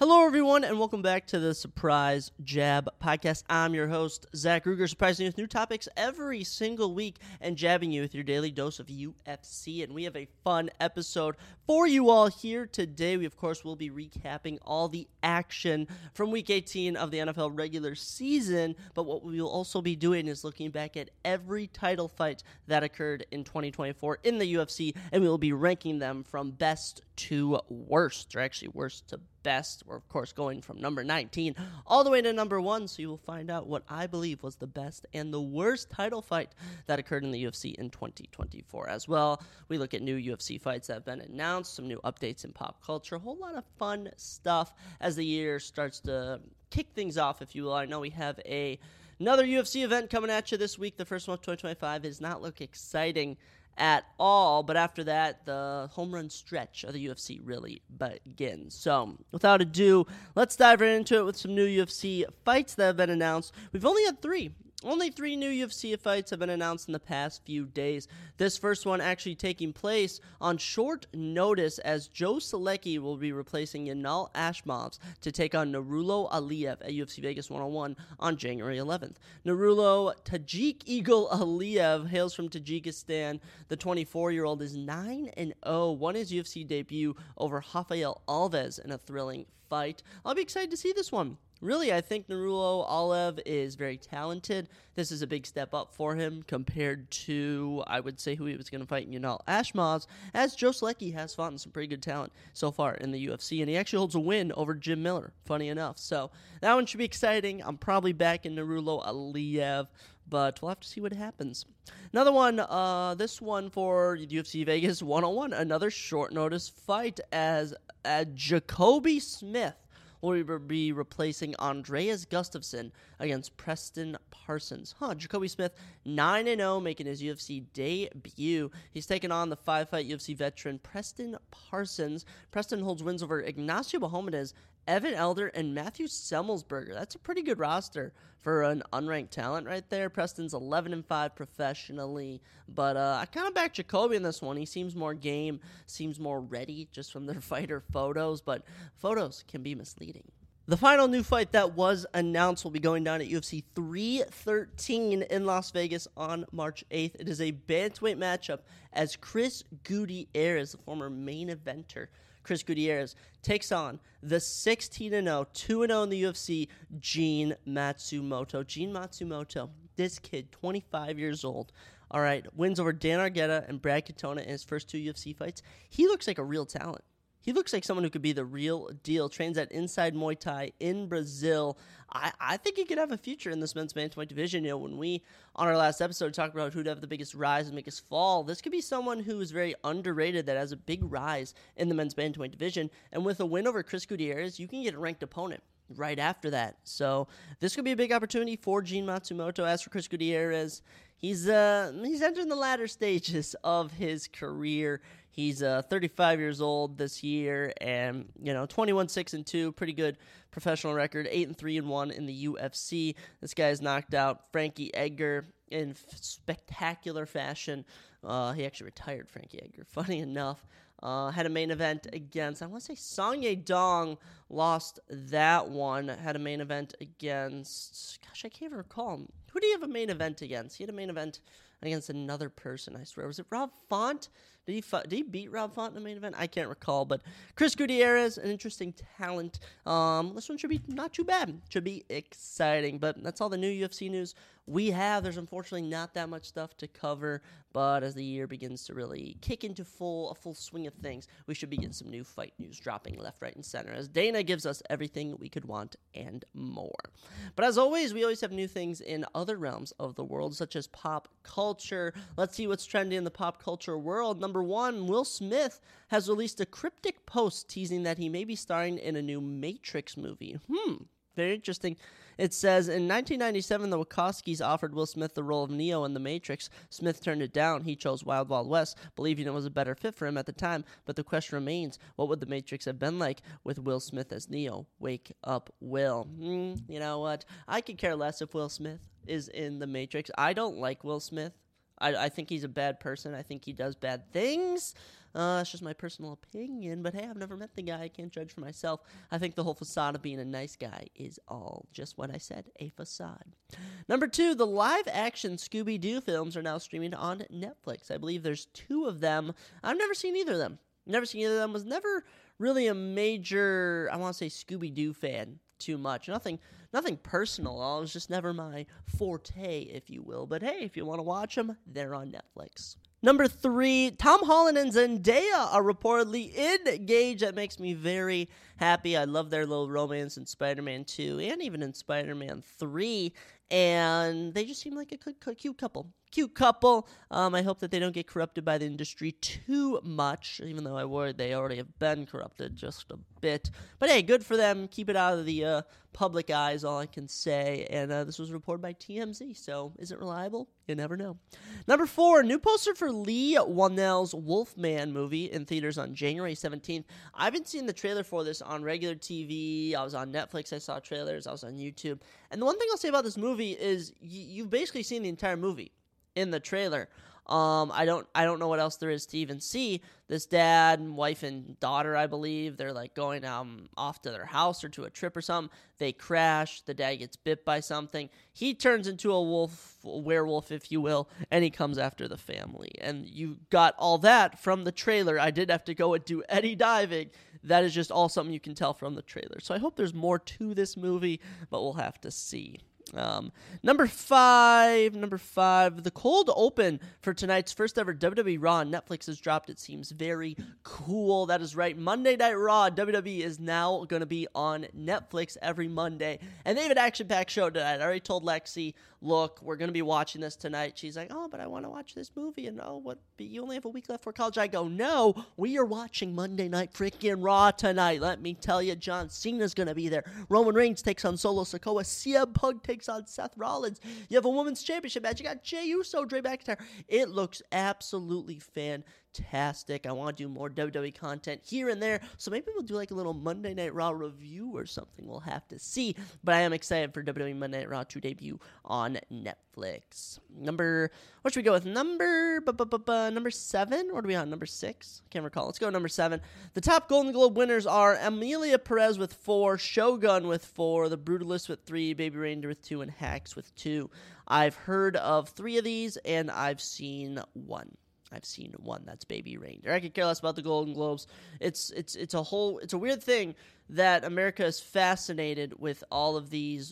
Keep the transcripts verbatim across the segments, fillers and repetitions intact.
Hello, everyone, and welcome back to the Surprise Jab Podcast. I'm your host, Zach Ruger, surprising you with new topics every single week and jabbing you with your daily dose of U F C. And we have a fun episode for you all here today. We, of course, will be recapping all the action from Week eighteen of the N F L regular season. But what we will also be doing is looking back at every title fight that occurred in twenty twenty-four in the U F C, and we will be ranking them from best to worst, or actually worst to best. We're, of course, going from number nineteen all the way to number one, so you will find out what I believe was the best and the worst title fight that occurred in the U F C in twenty twenty-four. As well, we look at new U F C fights that have been announced, some new updates in pop culture, a whole lot of fun stuff as the year starts to kick things off, if you will. I know we have a another U F C event coming at you this week. The first one of twenty twenty-five does not look exciting at all, but after that, the home run stretch of the U F C really begins. So, without ado, let's dive right into it with some new U F C fights that have been announced. We've only had three. Only three new U F C fights have been announced in the past few days. This first one actually taking place on short notice, as Joe Solecki will be replacing Yanal Ashmovs to take on Nurullo Aliyev at U F C Vegas one oh one on January eleventh. Nurullo Tajik Eagle Aliyev hails from Tajikistan. The twenty-four-year-old is nine and oh, won his U F C debut over Rafael Alves in a thrilling fight. I'll be excited to see this one. Really, I think Nurullo Aliyev is very talented. This is a big step up for him compared to, I would say, who he was going to fight in Yanal Ashmovs, as Joe Solecki has fought in some pretty good talent so far in the U F C, and he actually holds a win over Jim Miller, funny enough. So that one should be exciting. I'm probably back in Nurullo Aliyev, but we'll have to see what happens. Another one, uh, this one for U F C Vegas one oh one, another short notice fight, as uh, Jacoby Smith will be replacing Andreas Gustafsson against Preston Parsons. Huh, Jacoby Smith, nine and oh, making his U F C debut. He's taken on the five-fight U F C veteran Preston Parsons. Preston holds wins over Ignacio Bahamondes, Evan Elder, and Matthew Semmelsberger. That's a pretty good roster for an unranked talent right there. Preston's eleven and five professionally, but uh, I kind of back Jacoby in this one. He seems more game, seems more ready just from their fighter photos, but photos can be misleading. The final new fight that was announced will be going down at U F C three thirteen in Las Vegas on March eighth. It is a bantamweight matchup, as Chris Gutierrez, the former main eventer, Chris Gutierrez, takes on the sixteen and oh, two and oh in the U F C, Gene Matsumoto. Gene Matsumoto, this kid, twenty-five years old, all right, wins over Dan Argueta and Brad Katona in his first two U F C fights. He looks like a real talent. He looks like someone who could be the real deal. Trains at Inside Muay Thai in Brazil. I, I think he could have a future in this men's bantamweight division. You know, when we, on our last episode, talked about who'd have the biggest rise and biggest fall, this could be someone who is very underrated that has a big rise in the men's bantamweight division. And with a win over Chris Gutierrez, you can get a ranked opponent right after that. So this could be a big opportunity for Gene Matsumoto. As for Chris Gutierrez, he's uh he's entering the latter stages of his career. He's uh, thirty-five years old this year, and you know, twenty-one six and two, pretty good professional record, eight and three and one in the U F C. This guy's knocked out Frankie Edgar in f- spectacular fashion. Uh, he actually retired Frankie Edgar, funny enough. Uh, had a main event against, I want to say Song Yadong, lost that one. Had a main event against, gosh, I can't even recall. Who did he have a main event against? He had a main event against another person, I swear. Was it Rob Font? Did he did he beat Rob Font in the main event? I can't recall, but Chris Gutierrez, an interesting talent. Um, this one should be not too bad. Should be exciting, but that's all the new U F C news we have. There's unfortunately not that much stuff to cover, but as the year begins to really kick into full a full swing of things, we should be getting some new fight news dropping left, right, and center, as Dana gives us everything we could want and more. But as always, we always have new things in other realms of the world, such as pop culture. Let's see what's trending in the pop culture world. Number one, Will Smith has released a cryptic post teasing that he may be starring in a new Matrix movie. Hmm, very interesting. It says, in nineteen ninety-seven, the Wachowskis offered Will Smith the role of Neo in The Matrix. Smith turned it down. He chose Wild Wild West, believing it was a better fit for him at the time. But the question remains, what would The Matrix have been like with Will Smith as Neo? Wake up, Will. Mm, you know what? I could care less if Will Smith is in The Matrix. I don't like Will Smith. I, I think he's a bad person. I think he does bad things. Uh, that's just my personal opinion, but hey, I've never met the guy. I can't judge for myself. I think the whole facade of being a nice guy is all just what I said, a facade. Number two, the live-action Scooby-Doo films are now streaming on Netflix. I believe there's two of them. I've never seen either of them. Never seen either of them. Was never really a major, I want to say, Scooby-Doo fan too much. Nothing nothing personal. It was just never my forte, if you will. But hey, if you want to watch them, they're on Netflix. Number three, Tom Holland and Zendaya are reportedly engaged. That makes me very happy. I love their little romance in Spider-Man two and even in Spider-Man three. And they just seem like a cute couple. Cute couple. Um, I hope that they don't get corrupted by the industry too much, even though I worry they already have been corrupted just a bit. But hey, good for them. Keep it out of the uh, public eye is all I can say. And uh, this was reported by T M Z, so is it reliable? You never know. Number four, new poster for Lee Whannell's Wolfman movie in theaters on January seventeenth. I've been seeing the trailer for this on regular T V. I was on Netflix. I saw trailers. I was on YouTube. And the one thing I'll say about this movie is y- you've basically seen the entire movie in the trailer. Um, I don't I don't know what else there is to even see. This dad and wife and daughter, I believe, they're like going um off to their house or to a trip or something. They crash. The dad gets bit by something. He turns into a wolf, a werewolf, if you will, and he comes after the family. And you got all that from the trailer. I did have to go and do any diving. That is just all something you can tell from the trailer. So I hope there's more to this movie, but we'll have to see. Um, number five, number five, the cold open for tonight's first ever W W E Raw on Netflix has dropped. It seems very cool. That is right. Monday Night Raw, W W E is now going to be on Netflix every Monday. And they have an action-packed show tonight. I already told Lexi, look, we're going to be watching this tonight. She's like, oh, but I want to watch this movie. And oh, what? But you only have a week left for college. I go, no, we are watching Monday Night freaking Raw tonight. Let me tell you, John Cena's going to be there. Roman Reigns takes on Solo Sikoa. C M Punk takes on Seth Rollins. You have a women's championship match. You got Jey Uso, Drew McIntyre. It looks absolutely fantastic. I want to do more W W E content here and there, so maybe we'll do like a little Monday Night Raw review or something. We'll have to see, but I am excited for W W E Monday Night Raw to debut on Netflix. Number, what should we go with? Number, bu- bu- bu- bu- number seven? What are we on? Number six? Can't recall. Let's go number seven. The top Golden Globe winners are Emilia Perez with four, Shogun with four, The Brutalist with three, Baby Reindeer with two, and Hacks with two. I've heard of three of these, and I've seen one. I've seen one. That's Baby Reindeer. I could care less about the Golden Globes. It's it's it's a whole. It's a weird thing that America is fascinated with all of these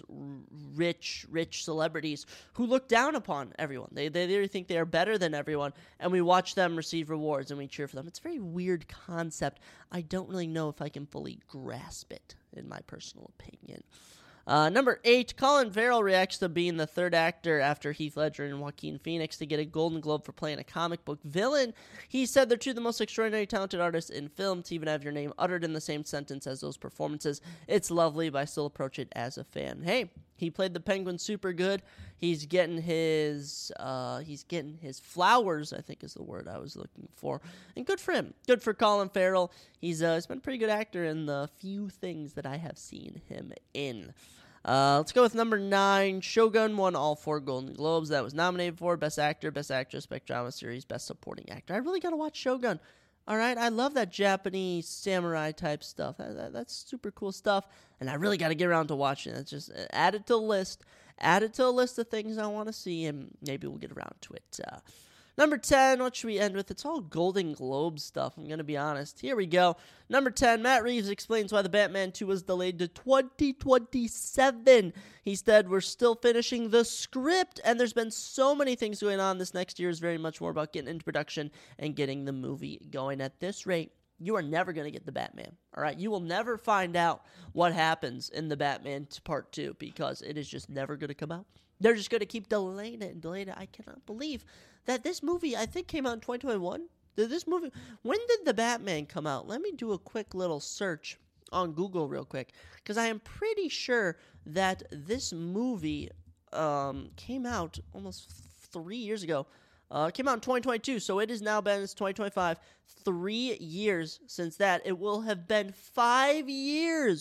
rich, rich celebrities who look down upon everyone. They they really think they are better than everyone, and we watch them receive rewards and we cheer for them. It's a very weird concept. I don't really know if I can fully grasp it, in my personal opinion. Uh, number eight, Colin Farrell reacts to being the third actor after Heath Ledger and Joaquin Phoenix to get a Golden Globe for playing a comic book villain. He said they're two of the most extraordinary talented artists in film. To even have your name uttered in the same sentence as those performances, it's lovely, but I still approach it as a fan. Hey, he played the Penguin super good. He's getting his uh, he's getting his flowers, I think is the word I was looking for. And good for him. Good for Colin Farrell. He's, uh, he's been a pretty good actor in the few things that I have seen him in. Uh, let's go with number nine. Shogun won all four Golden Globes that was nominated for. Best Actor, Best Actress, Best Drama Series, Best Supporting Actor. I really got to watch Shogun. All right, I love that Japanese samurai type stuff. That, that, that's super cool stuff, and I really got to get around to watching it. It's just add it to the list. Add it to a list of things I want to see, and maybe we'll get around to it. Uh, Number ten, what should we end with? It's all Golden Globe stuff, I'm going to be honest. Here we go. Number ten, Matt Reeves explains why the Batman two was delayed to twenty twenty-seven. He said, we're still finishing the script, and there's been so many things going on. This next year is very much more about getting into production and getting the movie going. At this rate, you are never going to get the Batman, all right? You will never find out what happens in the Batman Part two because it is just never going to come out. They're just going to keep delaying it and delaying it. I cannot believe that this movie, I think, came out in twenty twenty-one. Did this movie, when did the Batman come out? Let me do a quick little search on Google real quick, because I am pretty sure that this movie um, came out almost three years ago. Uh, it came out in twenty twenty-two, so it has now been, it's twenty twenty-five, three years since that. It will have been five years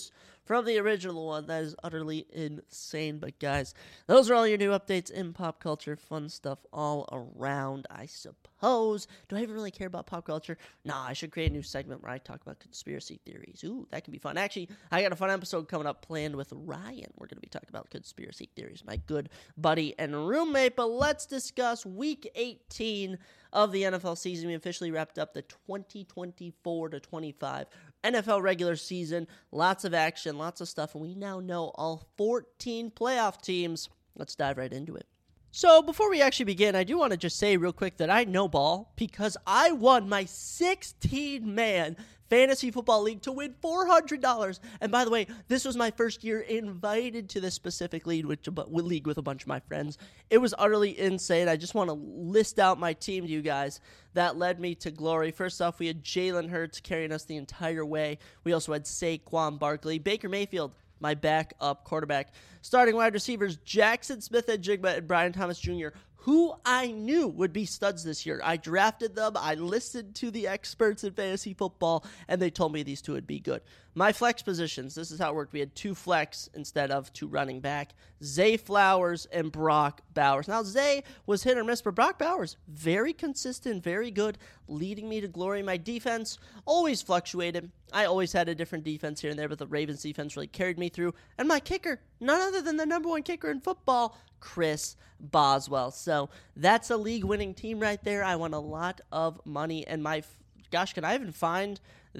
from the original one. That is utterly insane. But guys, those are all your new updates in pop culture. Fun stuff all around, I suppose. Do I even really care about pop culture? Nah, I should create a new segment where I talk about conspiracy theories. Ooh, that can be fun. Actually, I got a fun episode coming up planned with Ryan. We're going to be talking about conspiracy theories, my good buddy and roommate. But let's discuss week eighteen of the N F L season. We officially wrapped up the twenty twenty-four to twenty-five N F L regular season. Lots of action, lots of stuff, and we now know all fourteen playoff teams. Let's dive right into it. So before we actually begin, I do want to just say real quick that I know ball because I won my sixteen-man fantasy football league to win four hundred dollars. And by the way, this was my first year invited to this specific league, which league with a bunch of my friends. It was utterly insane. I just want to list out my team to you guys that led me to glory. First off, we had Jalen Hurts carrying us the entire way. We also had Saquon Barkley, Baker Mayfield, my backup quarterback. Starting wide receivers, Jackson Smith-Njigba and Brian Thomas Junior, who I knew would be studs this year. I drafted them. I listened to the experts in fantasy football, and they told me these two would be good. My flex positions, this is how it worked. We had two flex instead of two running back. Zay Flowers and Brock Bowers. Now, Zay was hit or miss, but Brock Bowers, very consistent, very good, leading me to glory. My defense always fluctuated. I always had a different defense here and there, but the Ravens defense really carried me through. And my kicker, none other than the number one kicker in football, Chris Boswell. So that's a league-winning team right there. I won a lot of money, and my, gosh, can I even find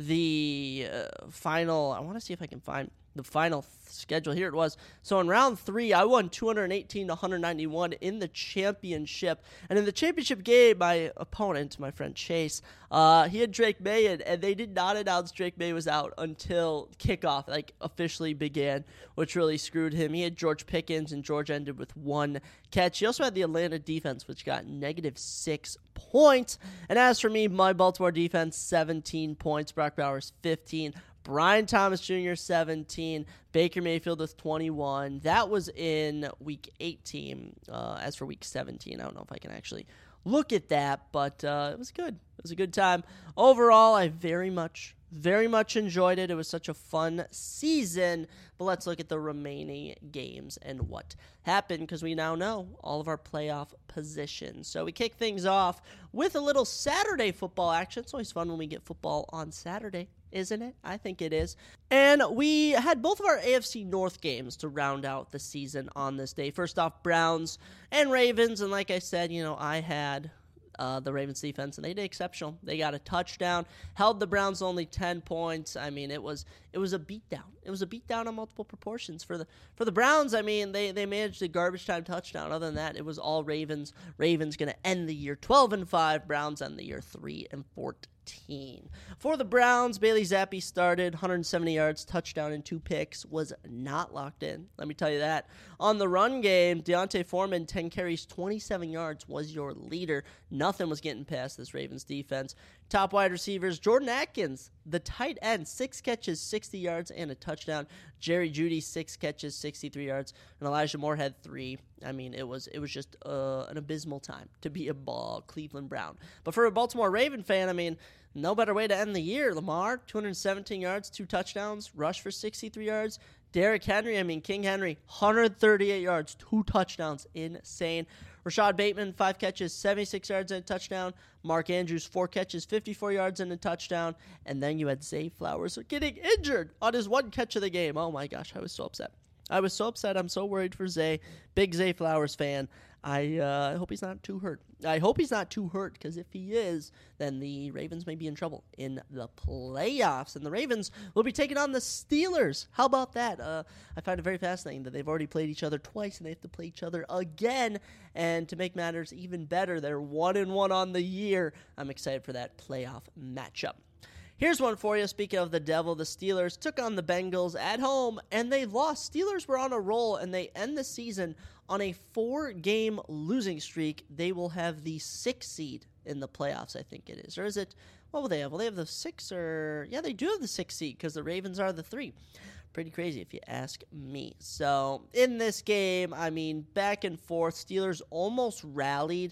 the uh, final, I want to see if I can find the final th- schedule. Here it was. So in round three, I won two hundred eighteen to one hundred ninety-one in the championship. And in the championship game, my opponent, my friend Chase, uh, he had Drake May, and, and they did not announce Drake May was out until kickoff, like, officially began, which really screwed him. He had George Pickens, and George ended with one catch. He also had the Atlanta defense, which got negative six points. And as for me, my Baltimore defense, seventeen points. Brock Bowers, fifteen. Brian Thomas Junior, seventeen. Baker Mayfield with twenty-one. That was in week eighteen. Uh, as for week seventeen, I don't know if I can actually look at that, but uh, it was good. It was a good time. Overall, I very much, very much enjoyed it. It was such a fun season. But let's look at the remaining games and what happened, because we now know all of our playoff positions. So we kick things off with a little Saturday football action. It's always fun when we get football on Saturday, isn't it? I think it is. And we had both of our A F C North games to round out the season on this day. First off, Browns and Ravens. And like I said, you know, I had Uh, the Ravens defense, and they did exceptional. They got a touchdown, held the Browns only ten points. I mean, it was it was a beatdown. It was a beatdown on multiple proportions for the for the Browns. I mean, they they managed a garbage time touchdown. Other than that, it was all Ravens. Ravens going to end the year twelve and five. Browns end the year three and fourteen. For the Browns, Bailey Zappi started, one hundred seventy yards, touchdown, and two picks. Was not locked in. Let me tell you that. On the run game, Deontay Foreman, ten carries, twenty-seven yards, was your leader. Nothing was getting past this Ravens defense. Top wide receivers, Jordan Atkins, the tight end, six catches, sixty yards, and a touchdown. Jerry Jeudy, six catches, sixty-three yards, and Elijah Moore had three. I mean, it was it was just uh, an abysmal time to be a ball Cleveland Brown. But for a Baltimore Raven fan, I mean, no better way to end the year. Lamar, two hundred seventeen yards, two touchdowns, rush for sixty-three yards. Derrick Henry, I mean, King Henry, one hundred thirty-eight yards, two touchdowns. Insane. Rashad Bateman, five catches, seventy-six yards and a touchdown. Mark Andrews, four catches, fifty-four yards and a touchdown. And then you had Zay Flowers getting injured on his one catch of the game. Oh, my gosh, I was so upset. I was so upset. I'm so worried for Zay. Big Zay Flowers fan. I uh, hope he's not too hurt. I hope he's not too hurt, because if he is, then the Ravens may be in trouble in the playoffs. And the Ravens will be taking on the Steelers. How about that? Uh, I find it very fascinating that they've already played each other twice, and they have to play each other again. And to make matters even better, they're one and one on the year. I'm excited for that playoff matchup. Here's one for you. Speaking of the devil, the Steelers took on the Bengals at home, and they lost. Steelers were on a roll, and they end the season on a four-game losing streak. They will have the sixth seed in the playoffs, I think it is. Or is it, what will they have? Will they have the six or, yeah, they do have the sixth seed, because the Ravens are the three. Pretty crazy if you ask me. So in this game, I mean, back and forth, Steelers almost rallied,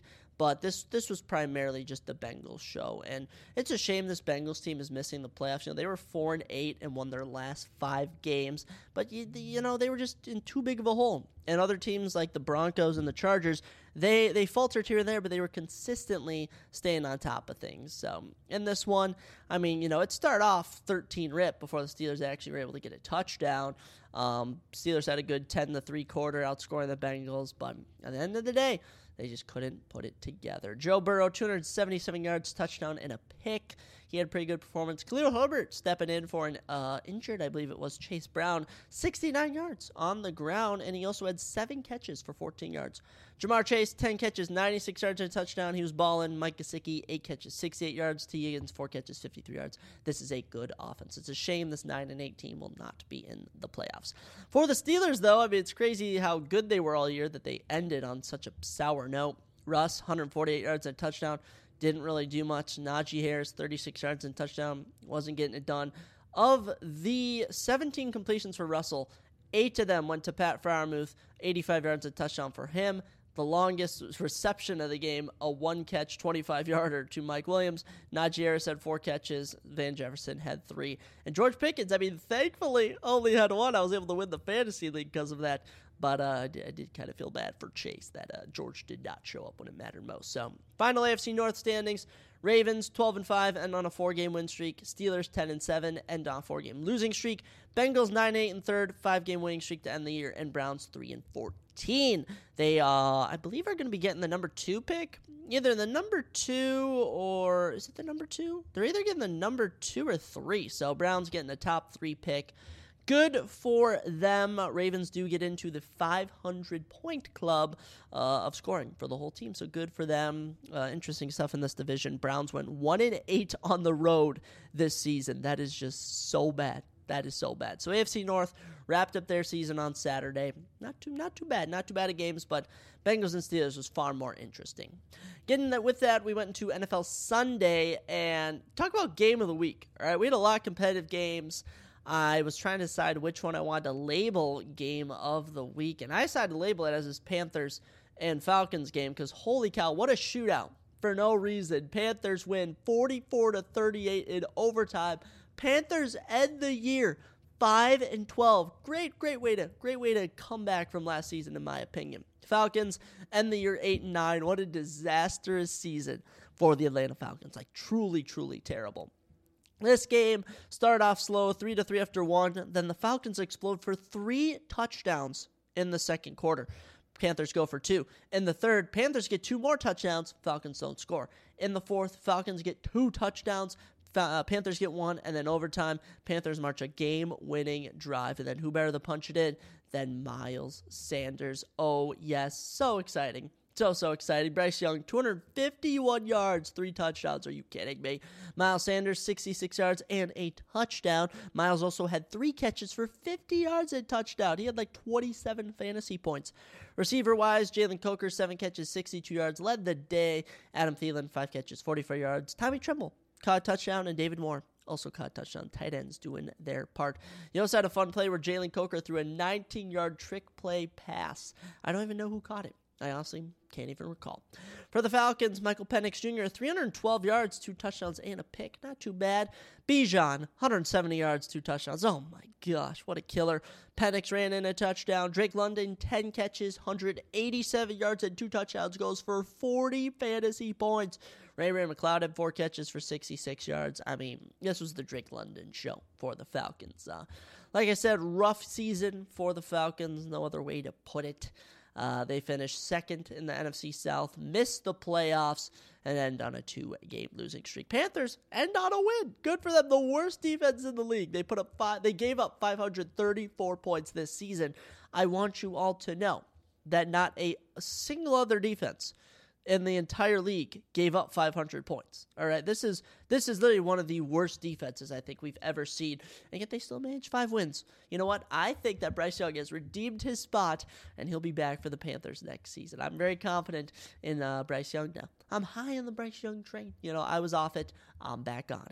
But this this was primarily just the Bengals show, and it's a shame this Bengals team is missing the playoffs. You know, they were four and eight and won their last five games, but you, you know they were just in too big of a hole. And other teams like the Broncos and the Chargers, they they faltered here and there, but they were consistently staying on top of things. So in this one, I mean, you know, it started off thirteen rip before the Steelers actually were able to get a touchdown. Um, Steelers had a good ten to three quarter, outscoring the Bengals, but at the end of the day, they just couldn't put it together. Joe Burrow, two hundred seventy-seven yards, touchdown, and a pick. He had a pretty good performance. Khalil Herbert stepping in for an uh, injured, I believe it was, Chase Brown, sixty-nine yards on the ground, and he also had seven catches for fourteen yards. Jamar Chase, ten catches, ninety-six yards and a touchdown. He was balling. Mike Gesicki, eight catches, sixty-eight yards. T. Higgins, four catches, fifty-three yards. This is a good offense. It's a shame this nine and eight team will not be in the playoffs. For the Steelers, though, I mean, it's crazy how good they were all year that they ended on such a sour note. Russ, one hundred forty-eight yards and a touchdown. Didn't really do much. Najee Harris, thirty-six yards and a touchdown. Wasn't getting it done. Of the seventeen completions for Russell, eight of them went to Pat Freiermuth, eighty-five yards and a touchdown for him. The longest reception of the game, a one-catch, twenty-five-yarder to Mike Williams. Najee Harris had four catches. Van Jefferson had three. And George Pickens, I mean, thankfully only had one. I was able to win the fantasy league because of that. But uh, I, did, I did kind of feel bad for Chase that uh, George did not show up when it mattered most. So, final A F C North standings. Ravens twelve and five and on a four-game win streak. Steelers ten and seven and on a four-game losing streak. Bengals nine and eight and third, five-game winning streak to end the year. And Browns three and fourteen. They, uh, I believe, are going to be getting the number two pick. Either the number two or is it the number two? They're either getting the number two or three. So Browns getting the top three pick. Good for them. Ravens do get into the five hundred point club uh, of scoring for the whole team, so good for them. Uh, interesting stuff in this division. Browns went one and eight on the road this season. That is just so bad. That is so bad. So A F C North wrapped up their season on Saturday. Not too, not too bad. Not too bad of games, but Bengals and Steelers was far more interesting. Getting that with that, we went into N F L Sunday and talk about game of the week. All right, we had a lot of competitive games. I was trying to decide which one I wanted to label game of the week, and I decided to label it as this Panthers and Falcons game because holy cow, what a shootout for no reason. Panthers win forty-four to thirty-eight in overtime. Panthers end the year five and twelve. Great, great way to great way to come back from last season, in my opinion. Falcons end the year eight and nine. What a disastrous season for the Atlanta Falcons. Like truly, truly terrible. This game started off slow, three to three after one. Then the Falcons explode for three touchdowns in the second quarter. Panthers go for two. In the third, Panthers get two more touchdowns. Falcons don't score. In the fourth, Falcons get two touchdowns. Uh, Panthers get one, and then overtime, Panthers march a game-winning drive. And then who better to punch it in than Miles Sanders? Oh, yes, so exciting. So, so excited. Bryce Young, two hundred fifty-one yards, three touchdowns. Are you kidding me? Miles Sanders, sixty-six yards and a touchdown. Miles also had three catches for fifty yards and a touchdown. He had like twenty-seven fantasy points. Receiver-wise, Jalen Coker, seven catches, sixty-two yards, led the day. Adam Thielen, five catches, forty-four yards. Tommy Tremble caught a touchdown, and David Moore also caught a touchdown. Tight ends doing their part. You also had a fun play where Jalen Coker threw a nineteen-yard trick play pass. I don't even know who caught it. I honestly can't even recall. For the Falcons, Michael Penix Junior, three hundred twelve yards, two touchdowns, and a pick. Not too bad. Bijan, one hundred seventy yards, two touchdowns. Oh my gosh, what a killer. Penix ran in a touchdown. Drake London, ten catches, one hundred eighty-seven yards, and two touchdowns. Goes for forty fantasy points. Ray Ray McLeod had four catches for sixty-six yards. I mean, this was the Drake London show for the Falcons. Uh, like I said, rough season for the Falcons. No other way to put it. Uh, they finished second in the N F C South, missed the playoffs, and end on a two-game losing streak. Panthers end on a win. Good for them. The worst defense in the league. They put up five. They gave up five hundred thirty-four points this season. I want you all to know that not a single other defense in the entire league gave up five hundred points. All right, this is this is literally one of the worst defenses I think we've ever seen, and yet they still managed five wins. You know what? I think that Bryce Young has redeemed his spot, and he'll be back for the Panthers next season. I'm very confident in uh, Bryce Young now. I'm high on the Bryce Young train. You know, I was off it. I'm back on it.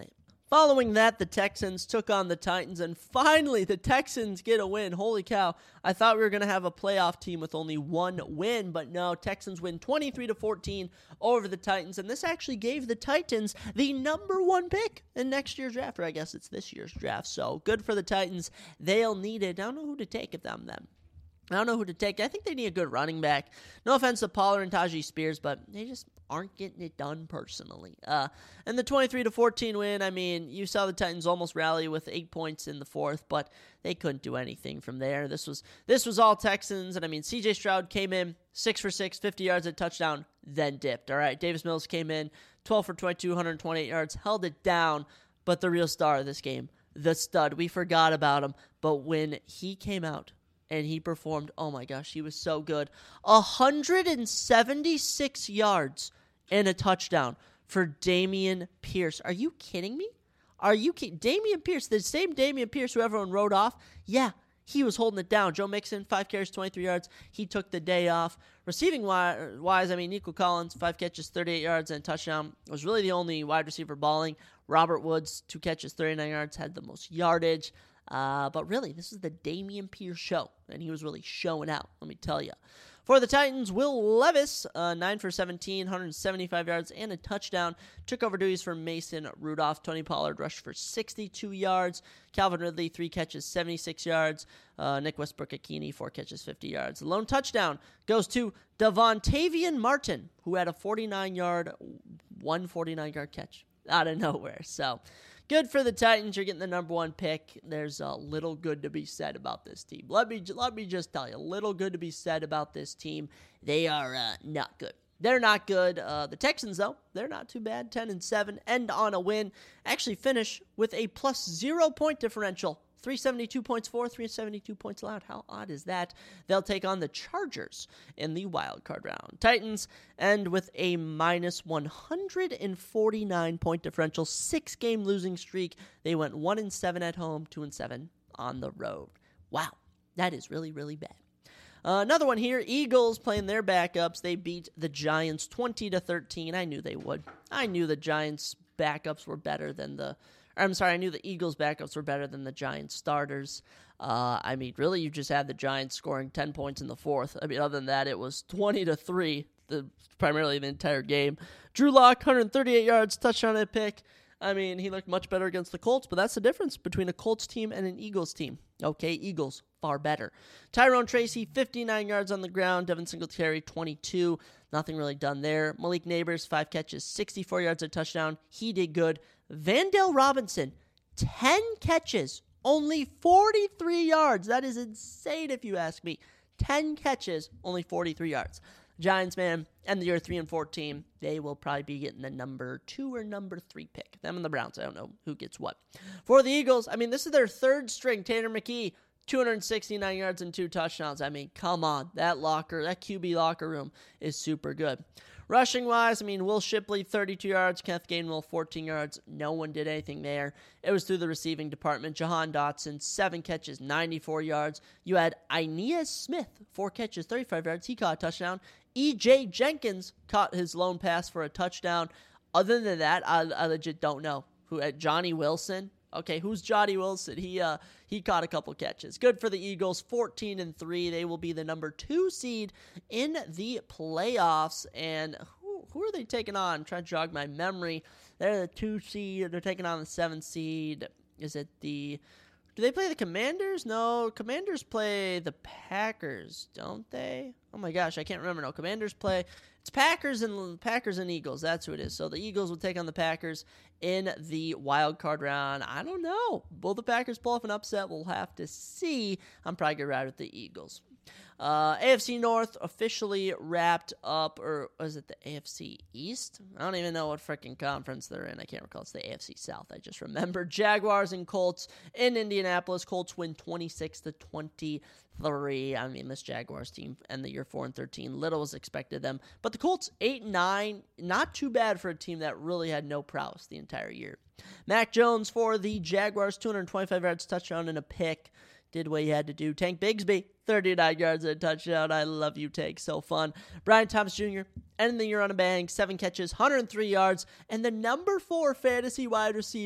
Following that, the Texans took on the Titans, and finally the Texans get a win. Holy cow. I thought we were going to have a playoff team with only one win, but no, Texans win twenty-three to fourteen over the Titans, and this actually gave the Titans the number one pick in next year's draft, or I guess it's this year's draft, so good for the Titans. They'll need it. I don't know who to take if I'm them. I don't know who to take. I think they need a good running back. No offense to Pollard and Tajee Spears, but they just aren't getting it done personally. Uh, and the twenty-three to fourteen win, I mean, you saw the Titans almost rally with eight points in the fourth, but they couldn't do anything from there. This was this was all Texans, and I mean, C J Stroud came in six for six, fifty yards at touchdown, then dipped. All right, Davis Mills came in twelve for twenty-two, one hundred twenty-eight yards, held it down, but the real star of this game, the stud, we forgot about him, but when he came out, and he performed, oh my gosh, he was so good. one hundred seventy-six yards and a touchdown for Dameon Pierce. Are you kidding me? Are you kidding? Dameon Pierce, the same Dameon Pierce who everyone wrote off? Yeah, he was holding it down. Joe Mixon, five carries, twenty-three yards. He took the day off. Receiving wise, I mean, Nico Collins, five catches, thirty-eight yards, and a touchdown. Was really the only wide receiver balling. Robert Woods, two catches, thirty-nine yards, had the most yardage. Uh, but really, this is the Dameon Pierce show, and he was really showing out, let me tell you. For the Titans, Will Levis, uh, nine for seventeen, one hundred seventy-five yards, and a touchdown. Took over duties for Mason Rudolph. Tony Pollard rushed for sixty-two yards. Calvin Ridley, three catches, seventy-six yards. Uh, Nick Westbrook-Akini, four catches, fifty yards. The lone touchdown goes to Devontavian Martin, who had a forty-nine-yard, one forty-nine-yard catch out of nowhere. So, good for the Titans. You're getting the number one pick. There's a little good to be said about this team. Let me let me just tell you, a little good to be said about this team. They are uh, not good. They're not good. Uh, the Texans, though, they're not too bad. ten and seven, end on a win. Actually finish with a plus zero point differential. three seventy-two points for, three seventy-two points allowed. How odd is that? They'll take on the Chargers in the wild card round. Titans end with a minus one hundred forty-nine point differential, six-game losing streak. They went one and seven at home, two and seven on the road. Wow, that is really, really bad. Uh, another one here, Eagles playing their backups. They beat the Giants twenty to thirteen. I knew they would. I knew the Giants' backups were better than the I'm sorry, I knew the Eagles' backups were better than the Giants' starters. Uh, I mean, really, you just had the Giants scoring ten points in the fourth. I mean, other than that, it was twenty to three, the, primarily the entire game. Drew Lock, one hundred thirty-eight yards, touchdown and pick. I mean, he looked much better against the Colts, but that's the difference between a Colts team and an Eagles team. Okay, Eagles, far better. Tyrone Tracy, fifty-nine yards on the ground. Devin Singletary, twenty-two. Nothing really done there. Malik Neighbors, five catches, sixty-four yards, a touchdown. He did good. Vandale Robinson, ten catches, only forty-three yards. That is insane if you ask me. ten catches, only forty-three yards. Giants, man, end the year three and fourteen. They will probably be getting the number two or number three pick. Them and the Browns, I don't know who gets what. For the Eagles, I mean, this is their third string. Tanner McKee, two hundred sixty-nine yards and two touchdowns. I mean, come on. That locker, that Q B locker room is super good. Rushing-wise, I mean, Will Shipley, thirty-two yards. Kenneth Gainwell, fourteen yards. No one did anything there. It was through the receiving department. Jahan Dotson, seven catches, ninety-four yards. You had Ainias Smith, four catches, thirty-five yards. He caught a touchdown. E J Jenkins caught his lone pass for a touchdown. Other than that, I, I legit don't know. Who had Johnny Wilson? Okay, who's Johnny Wilson? He uh he caught a couple catches. Good for the Eagles, fourteen and three. They will be the number two seed in the playoffs. And who who are they taking on? I'm trying to jog my memory. They're the two seed. They're taking on the seven seed. Is it the? Do they play the Commanders? No, Commanders play the Packers, don't they? Oh my gosh, I can't remember. No, Commanders play. It's Packers and Packers and Eagles. That's who it is. So the Eagles will take on the Packers in the wild card round. I don't know. Will the Packers pull off an upset? We'll have to see. I'm probably going to ride with the Eagles. Uh, A F C North officially wrapped up, or was it the A F C East? I don't even know what freaking conference they're in. I can't recall. It's the A F C South. I just remember Jaguars and Colts in Indianapolis. Colts win twenty-six to twenty-three. I mean, this Jaguars team and the year four and thirteen. Little was expected them, but the Colts eight and nine, not too bad for a team that really had no prowess the entire year. Mac Jones for the Jaguars, two hundred twenty-five yards, touchdown and a pick. Did what he had to do. Tank Bigsby, thirty-nine yards and a touchdown. I love you, Tank. So fun. Brian Thomas Junior, ending the year on a bang. Seven catches, one hundred three yards. And the number four fantasy wide receiver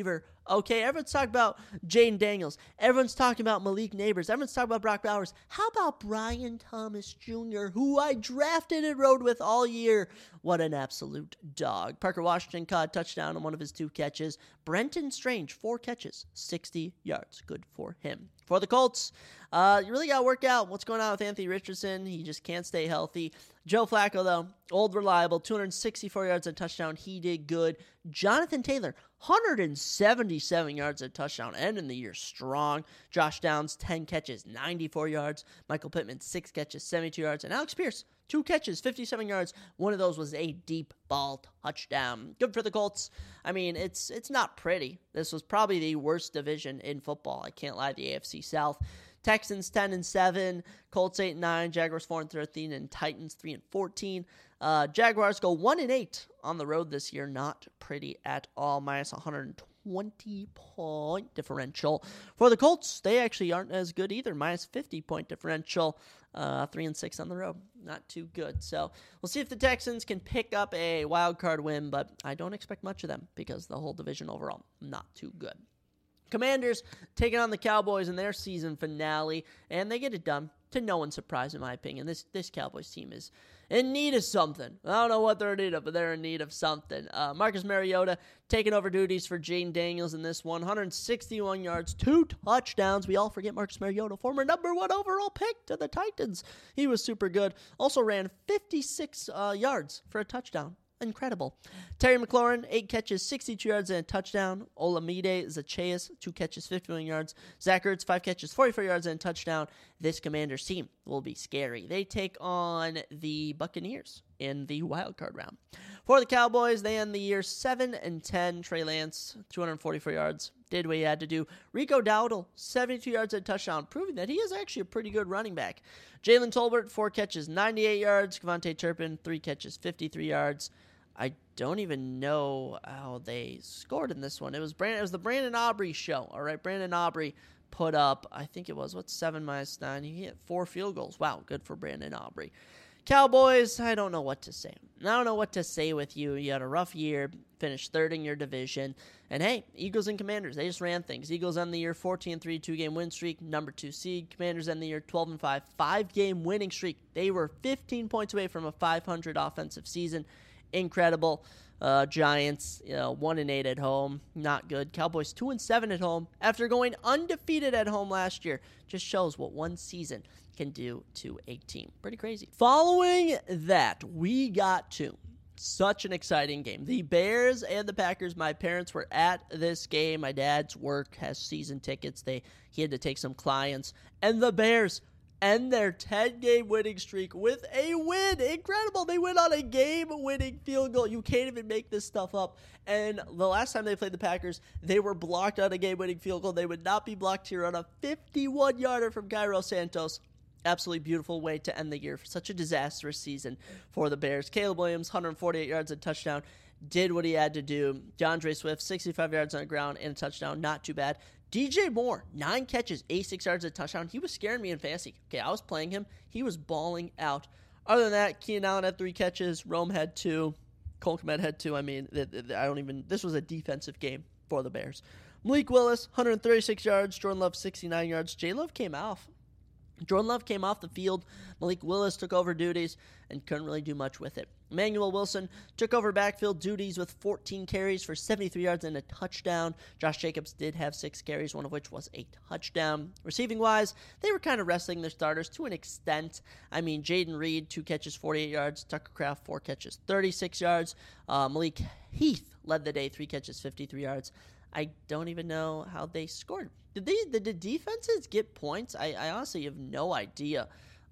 Okay, everyone's talking about Jaden Daniels. Everyone's talking about Malik Neighbors. Everyone's talking about Brock Bowers. How about Brian Thomas Junior, who I drafted and rode with all year? What an absolute dog. Parker Washington caught a touchdown on one of his two catches. Brenton Strange, four catches, sixty yards. Good for him. For the Colts, uh, you really got to work out what's going on with Anthony Richardson. He just can't stay healthy. Joe Flacco, though, old reliable, two hundred sixty-four yards and touchdown. He did good. Jonathan Taylor, one hundred seventy-seven yards and touchdown, ending the year strong. Josh Downs, ten catches, ninety-four yards. Michael Pittman, six catches, seventy-two yards. And Alex Pierce, two catches, fifty-seven yards. One of those was a deep ball touchdown. Good for the Colts. I mean, it's it's not pretty. This was probably the worst division in football. I can't lie, the A F C South. Texans ten and seven, Colts eight and nine, Jaguars four and thirteen, and Titans three and fourteen. Uh, Jaguars go one and eight on the road this year. Not pretty at all. Minus one hundred twenty point differential. For the Colts, they actually aren't as good either. Minus fifty point differential. Uh, three and six on the road. Not too good. So we'll see if the Texans can pick up a wild card win, but I don't expect much of them because the whole division overall, not too good. Commanders taking on the Cowboys in their season finale, and they get it done to no one's surprise, in my opinion. This this Cowboys team is in need of something. I don't know what they're in need of, but they're in need of something. Uh, Marcus Mariota taking over duties for Jaden Daniels in this one. one hundred sixty-one yards, two touchdowns. We all forget Marcus Mariota, former number one overall pick to the Titans. He was super good. Also ran fifty-six uh, yards for a touchdown. Incredible. Terry McLaurin, eight catches, sixty-two yards, and a touchdown. Olamide Zaccheaus, two catches, fifty-one yards. Zach Ertz, five catches, forty-four yards, and a touchdown. This Commanders team will be scary. They take on the Buccaneers in the wild card round. For the Cowboys, they end the year seven and ten. Trey Lance, two hundred forty-four yards, did what he had to do. Rico Dowdle, seventy-two yards and a touchdown, proving that he is actually a pretty good running back. Jalen Tolbert, four catches, ninety-eight yards. Kevontae Turpin, three catches, fifty-three yards. I don't even know how they scored in this one. It was Brandon, it was the Brandon Aubrey show, all right? Brandon Aubrey put up, I think it was, what's seven minus nine? He hit four field goals. Wow, good for Brandon Aubrey. Cowboys, I don't know what to say. I don't know what to say with you. You had a rough year, finished third in your division. And hey, Eagles and Commanders, they just ran things. Eagles end the year fourteen and three, two-game win streak, number two seed. Commanders end the year twelve and five, five-game winning streak. They were fifteen points away from a five hundred offensive season. Incredible. Uh, Giants, you know, one and eight at home, not good. Cowboys two and seven at home after going undefeated at home last year. Just shows what one season can do to a team. Pretty crazy. Following that, we got to such an exciting game. The Bears and the Packers. My parents were at this game. My dad's work has season tickets. They he had to take some clients, and the Bears end their ten-game winning streak with a win. Incredible. They win on a game-winning field goal. You can't even make this stuff up. And the last time they played the Packers, they were blocked on a game-winning field goal. They would not be blocked here on a fifty-one-yarder from Cairo Santos. Absolutely beautiful way to end the year for such a disastrous season for the Bears. Caleb Williams, one hundred forty-eight yards and touchdown. Did what he had to do. DeAndre Swift, sixty-five yards on the ground and a touchdown. Not too bad. D J Moore, nine catches, eighty-six yards, a touchdown. He was scaring me in fantasy. Okay, I was playing him. He was balling out. Other than that, Keenan Allen had three catches. Rome had two. Cole Kmet had two. I mean, I don't even, this was a defensive game for the Bears. Malik Willis, one hundred thirty-six yards. Jordan Love, sixty-nine yards. J Love came off. Jordan Love came off the field. Malik Willis took over duties and couldn't really do much with it. Emmanuel Wilson took over backfield duties with fourteen carries for seventy-three yards and a touchdown. Josh Jacobs did have six carries, one of which was a touchdown. Receiving-wise, they were kind of wrestling their starters to an extent. I mean, Jaden Reed, two catches, forty-eight yards. Tucker Kraft, four catches, thirty-six yards. Uh, Malik Heath led the day, three catches, fifty-three yards. I don't even know how they scored. Did they? Did the defenses get points? I, I honestly have no idea.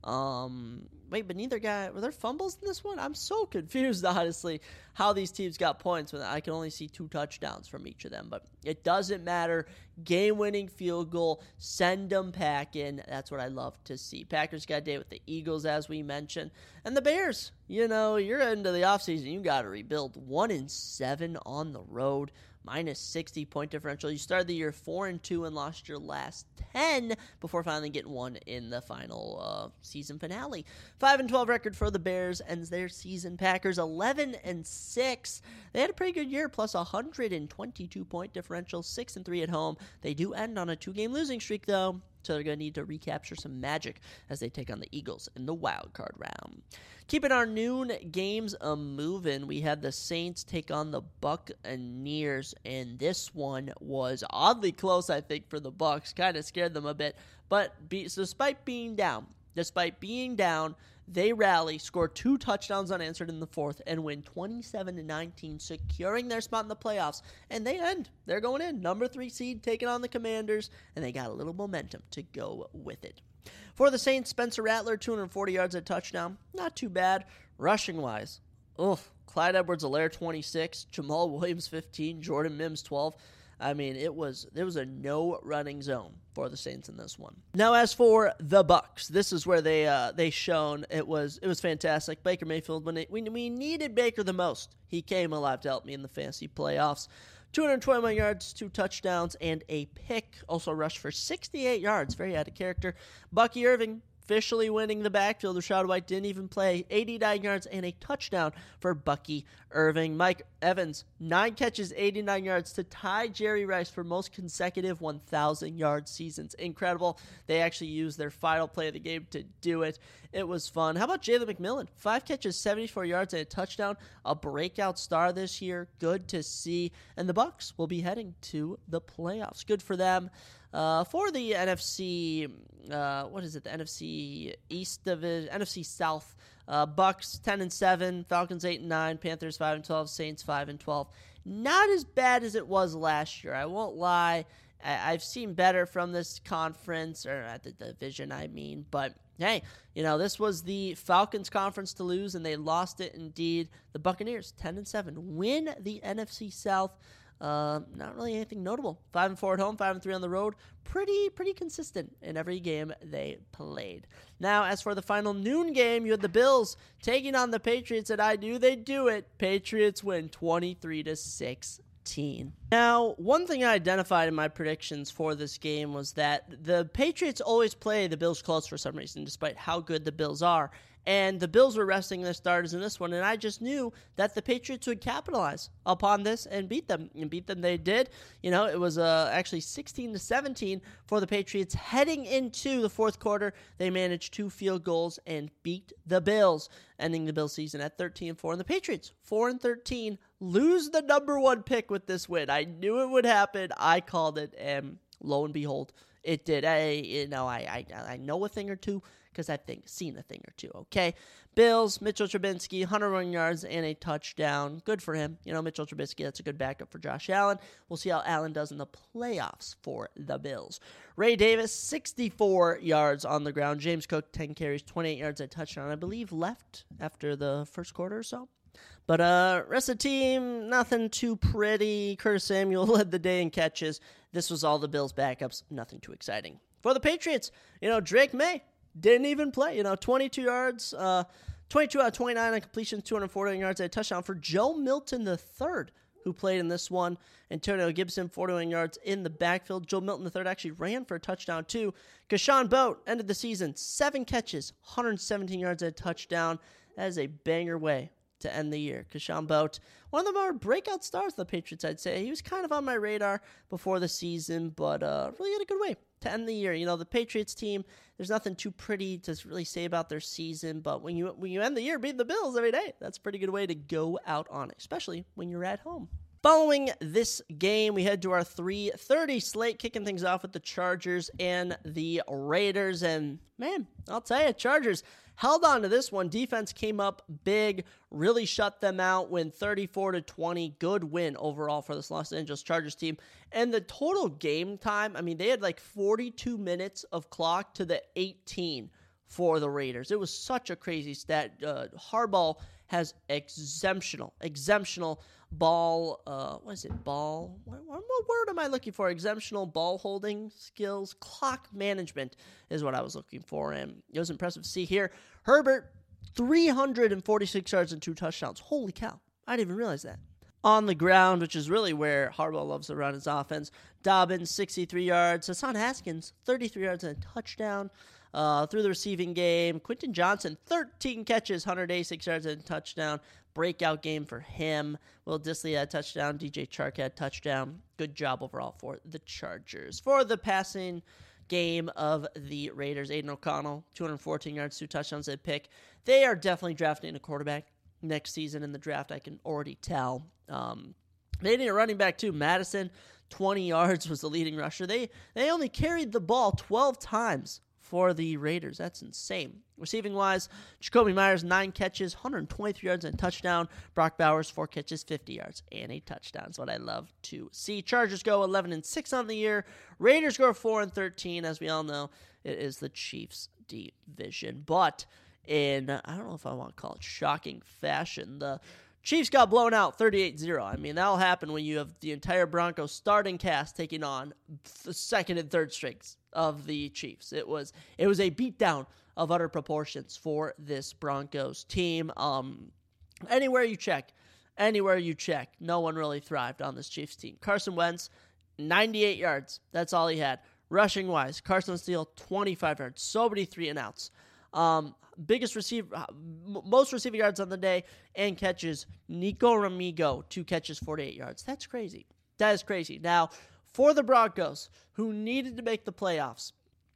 Um, wait, but neither guy, were there fumbles in this one? I'm so confused, honestly, how these teams got points when I can only see two touchdowns from each of them. But it doesn't matter. Game-winning field goal, send them packing. That's what I love to see. Packers got a day with the Eagles, as we mentioned. And the Bears, you know, you're into the offseason. You got to rebuild. One and seven on the road. minus sixty point differential. You started the year four and two and lost your last ten before finally getting one in the final uh, season finale. five and twelve record for the Bears ends their season. Packers eleven and six. They had a pretty good year, plus one hundred twenty-two point differential, six and three at home. They do end on a two-game losing streak, though, so they're going to need to recapture some magic as they take on the Eagles in the wild card round. Keeping our noon games a moving, we had the Saints take on the Buccaneers, and this one was oddly close, I think, for the Bucs. Kind of scared them a bit, but be, despite being down, despite being down, they rally, score two touchdowns unanswered in the fourth, and win twenty-seven to nineteen, securing their spot in the playoffs. And they end. They're going in. Number three seed, taking on the Commanders, and they got a little momentum to go with it. For the Saints, Spencer Rattler, two hundred forty yards at touchdown. Not too bad. Rushing-wise, oof. Clyde Edwards-Helaire, twenty-six. Jamal Williams, fifteen. Jordan Mims, twelve. I mean, it was there was a no running zone for the Saints in this one. Now, as for the Bucs, this is where they uh, they shone. It was it was fantastic. Baker Mayfield, when, it, when we needed Baker the most, he came alive to help me in the fantasy playoffs. two hundred twenty-one yards, two touchdowns, and a pick. Also rushed for sixty-eight yards. Very out of character. Bucky Irving officially winning the backfield. Rachaad White didn't even play. eighty-nine yards and a touchdown for Bucky Irving. Mike Evans, nine catches, eighty-nine yards to tie Jerry Rice for most consecutive one thousand yard seasons. Incredible. They actually used their final play of the game to do it. It was fun. How about Jalen McMillan? Five catches, seventy-four yards, and a touchdown. A breakout star this year. Good to see. And the Bucs will be heading to the playoffs. Good for them. Uh, for the N F C, uh, what is it? The N F C East Division, N F C South. Uh, Bucs ten and seven, Falcons eight and nine, Panthers five and twelve, Saints five and twelve. Not as bad as it was last year. I won't lie. I- I've seen better from this conference, or at the division, I mean. But hey, you know, this was the Falcons conference to lose, and they lost it indeed. The Buccaneers ten and seven win the N F C South. Uh, not really anything notable. Five and four at home, five and three on the road. Pretty, pretty consistent in every game they played. Now, as for the final noon game, you had the Bills taking on the Patriots, and I knew they'd do it. Patriots win twenty-three to sixteen. Now, one thing I identified in my predictions for this game was that the Patriots always play the Bills close for some reason, despite how good the Bills are. And the Bills were resting their starters in this one, and I just knew that the Patriots would capitalize upon this and beat them. And beat them they did. You know, it was uh, actually sixteen to seventeen for the Patriots. Heading into the fourth quarter, they managed two field goals and beat the Bills, ending the Bills season at thirteen and four. And the Patriots, four and thirteen, lose the number one pick with this win. I knew it would happen. I called it, and lo and behold, it did. I, you know, I, I, I know a thing or two, because I've think, seen a thing or two, okay? Bills, Mitchell Trubisky, one hundred one yards and a touchdown. Good for him. You know, Mitchell Trubisky, that's a good backup for Josh Allen. We'll see how Allen does in the playoffs for the Bills. Ray Davis, sixty-four yards on the ground. James Cook, ten carries, twenty-eight yards, a touchdown, I believe, left after the first quarter or so. But uh, rest of the team, nothing too pretty. Curtis Samuel led the day in catches. This was all the Bills' backups. Nothing too exciting. For the Patriots, you know, Drake May didn't even play. You know, twenty-two yards, uh, twenty-two out of twenty-nine on completion, two hundred forty yards, and a touchdown for Joe Milton the third, who played in this one. Antonio Gibson, forty-one yards in the backfield. Joe Milton the third actually ran for a touchdown, too. Keyshawn Boat ended the season, seven catches, one hundred seventeen yards, and a touchdown. That is a banger way to end the year. Keyshawn Boat, one of the more breakout stars of the Patriots, I'd say. He was kind of on my radar before the season, but uh, really had a good way to end the year. You know, the Patriots team, there's nothing too pretty to really say about their season, but when you when you end the year beating the Bills every day, that's a pretty good way to go out on it, especially when you're at home. Following this game, we head to our three thirty slate, kicking things off with the Chargers and the Raiders. And, man, I'll tell you, Chargers held on to this one. Defense came up big, really shut them out, win thirty-four to twenty. Good win overall for this Los Angeles Chargers team. And the total game time, I mean, they had like forty-two minutes of clock to the eighteen for the Raiders. It was such a crazy stat. Uh, Harbaugh has exemptional, exemptional ball, uh, what is it, ball, what, what word am I looking for? Exemptional ball holding skills, clock management is what I was looking for, and it was impressive to see here. Herbert, three hundred forty-six yards and two touchdowns. Holy cow, I didn't even realize that. On the ground, which is really where Harbaugh loves to run his offense, Dobbins, sixty-three yards. Hassan Haskins, thirty-three yards and a touchdown. Uh, through the receiving game, Quentin Johnson, thirteen catches, one hundred eighty-six yards and a touchdown. Breakout game for him. Will Dissly had a touchdown. D J Chark had a touchdown. Good job overall for the Chargers. For the passing game of the Raiders, Aiden O'Connell, two hundred fourteen yards, two touchdowns at pick. They are definitely drafting a quarterback next season in the draft. I can already tell. Um, they need a running back too. Madison, twenty yards, was the leading rusher. They they only carried the ball twelve times for the Raiders. That's insane. Receiving-wise, Jacoby Myers, nine catches, one hundred twenty-three yards and a touchdown. Brock Bowers, four catches, fifty yards and a touchdown. That's what I love to see. Chargers go eleven and six on the year. Raiders go four and thirteen. As we all know, it is the Chiefs' division. But in, I don't know if I want to call it shocking fashion, the Chiefs got blown out thirty-eight zero. I mean, that'll happen when you have the entire Broncos starting cast taking on the second and third strings of the Chiefs. It was it was a beatdown of utter proportions for this Broncos team. Um, anywhere you check, anywhere you check, no one really thrived on this Chiefs team. Carson Wentz, ninety-eight yards. That's all he had. Rushing-wise, Carson Steele, twenty-five yards. So many three and outs. Um, biggest receiver, most receiving yards on the day and catches, Nico Ramigo, two catches, forty-eight yards. That's crazy. That is crazy. Now, for the Broncos, who needed to make the playoffs,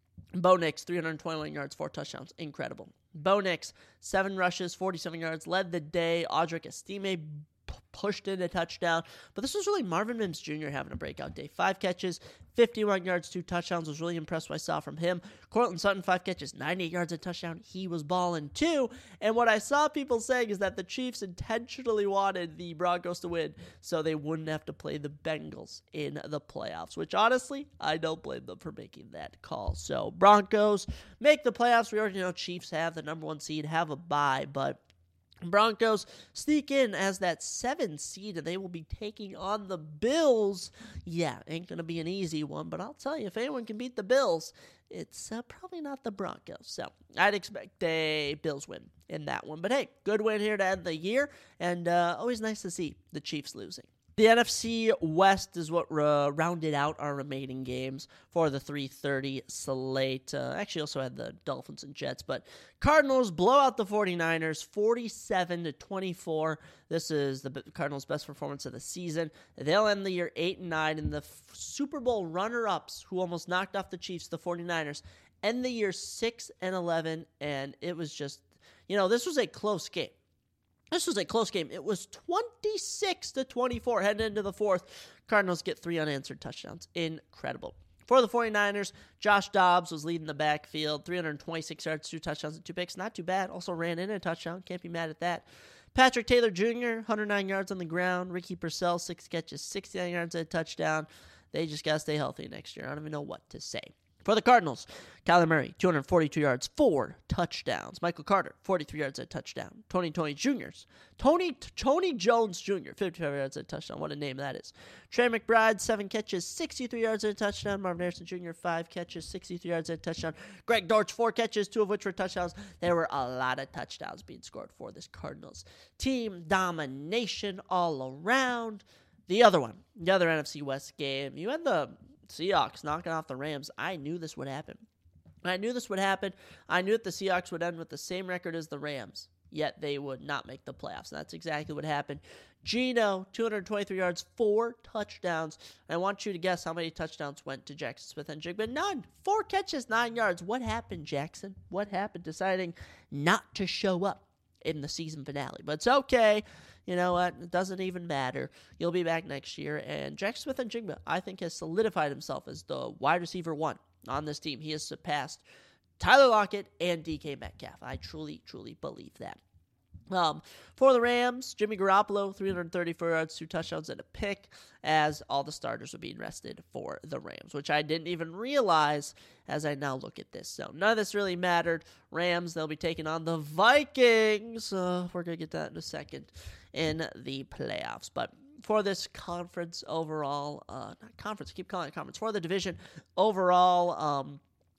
Bo Nix, three hundred twenty-one yards, four touchdowns. Incredible. Bo Nix, seven rushes, forty-seven yards, led the day. Audric Estime pushed in a touchdown. But this was really Marvin Mims Junior having a breakout day. Five catches, fifty-one yards, two touchdowns. Was really impressed what I saw from him. Cortland Sutton, five catches, ninety-eight yards, a touchdown. He was balling too. And what I saw people saying is that the Chiefs intentionally wanted the Broncos to win so they wouldn't have to play the Bengals in the playoffs, which honestly, I don't blame them for making that call. So Broncos make the playoffs. We already know Chiefs have the number one seed, have a bye, but Broncos sneak in as that seven seed, and they will be taking on the Bills. Yeah, ain't going to be an easy one, but I'll tell you, if anyone can beat the Bills, it's uh, probably not the Broncos. So I'd expect a Bills win in that one. But hey, good win here to end the year, and uh, always nice to see the Chiefs losing. The N F C West is what uh, rounded out our remaining games for the three thirty slate. Uh, actually also had the Dolphins and Jets, but Cardinals blow out the 49ers forty-seven to twenty-four. This is the Cardinals' best performance of the season. They'll end the year eight and nine, and the Super Bowl runner-ups who almost knocked off the Chiefs, the 49ers, end the year six and eleven, and it was just, you know, this was a close game. This was a close game. It was twenty-six to twenty-four heading into the fourth. Cardinals get three unanswered touchdowns. Incredible. For the 49ers, Josh Dobbs was leading the backfield. three hundred twenty-six yards, two touchdowns, and two picks. Not too bad. Also ran in a touchdown. Can't be mad at that. Patrick Taylor Junior, one hundred nine yards on the ground. Ricky Purcell, six catches, sixty-nine yards, and a touchdown. They just got to stay healthy next year. I don't even know what to say. For the Cardinals, Kyler Murray, two hundred forty-two yards, four touchdowns. Michael Carter, forty-three yards, a touchdown. Tony Tony Juniors Tony Tony Jones Junior, fifty-five yards, a touchdown. What a name that is. Trey McBride, seven catches, sixty-three yards, and a touchdown. Marvin Harrison Junior, five catches, sixty-three yards, and a touchdown. Greg Dortch, four catches, two of which were touchdowns. There were a lot of touchdowns being scored for this Cardinals team. Domination all around. The other one, the other N F C West game, you had the Seahawks knocking off the Rams. I knew this would happen. I knew this would happen. I knew that the Seahawks would end with the same record as the Rams, yet they would not make the playoffs. And that's exactly what happened. Geno, two hundred twenty-three yards, four touchdowns. I want you to guess how many touchdowns went to Jackson Smith-Njigba. None. Four catches, nine yards. What happened, Jackson? What happened deciding not to show up in the season finale? But it's okay. You know what? It doesn't even matter. You'll be back next year. And Jackson Smith-Njigba, I think, has solidified himself as the wide receiver one on this team. He has surpassed Tyler Lockett and D K Metcalf. I truly, truly believe that. Um, for the Rams, Jimmy Garoppolo, three hundred thirty-four yards, two touchdowns, and a pick, as all the starters were being rested for the Rams, which I didn't even realize as I now look at this. So none of this really mattered. Rams, they'll be taking on the Vikings. Uh, we're going to get that in a second in the playoffs. But for this conference overall, uh, not conference, I keep calling it conference, for the division overall, um,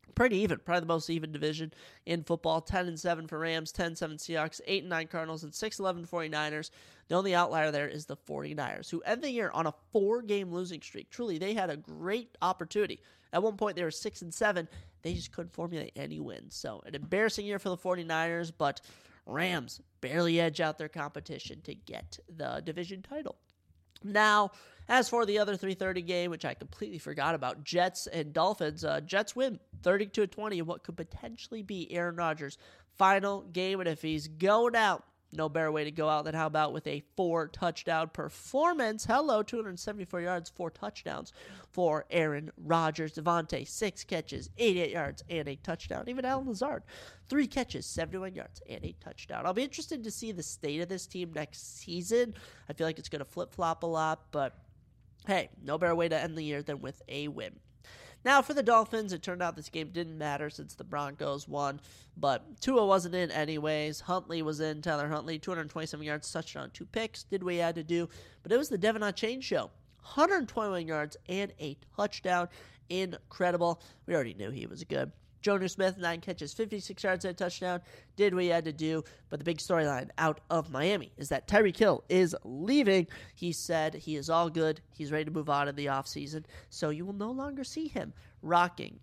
Pretty even, probably the most even division in football. ten and seven for Rams, ten and seven Seahawks, eight and nine Cardinals, and six and eleven 49ers. The only outlier there is the 49ers, who end the year on a four-game losing streak. Truly, they had a great opportunity. At one point, they were six and seven. They just couldn't formulate any wins. So, an embarrassing year for the 49ers, but Rams barely edge out their competition to get the division title. Now, as for the other three thirty game, which I completely forgot about, Jets and Dolphins, uh, Jets win thirty-two to twenty in what could potentially be Aaron Rodgers' final game. And if he's going out, no better way to go out than how about with a four-touchdown performance. Hello, two hundred seventy-four yards, four touchdowns for Aaron Rodgers. Devontae, six catches, eighty-eight yards, and a touchdown. Even Allen Lazard, three catches, seventy-one yards, and a touchdown. I'll be interested to see the state of this team next season. I feel like it's going to flip-flop a lot, but hey, no better way to end the year than with a win. Now, for the Dolphins, it turned out this game didn't matter since the Broncos won, but Tua wasn't in anyways. Huntley was in, Tyler Huntley, two hundred twenty-seven yards, touchdown, two picks, did what he had to do, but it was the Devon Achane show. one hundred twenty-one yards and a touchdown. Incredible. We already knew he was good. Jonnu Smith, nine catches, fifty-six yards and a touchdown, did what he had to do. But the big storyline out of Miami is that Tyreek Hill is leaving. He said he is all good. He's ready to move on in the offseason. So you will no longer see him rocking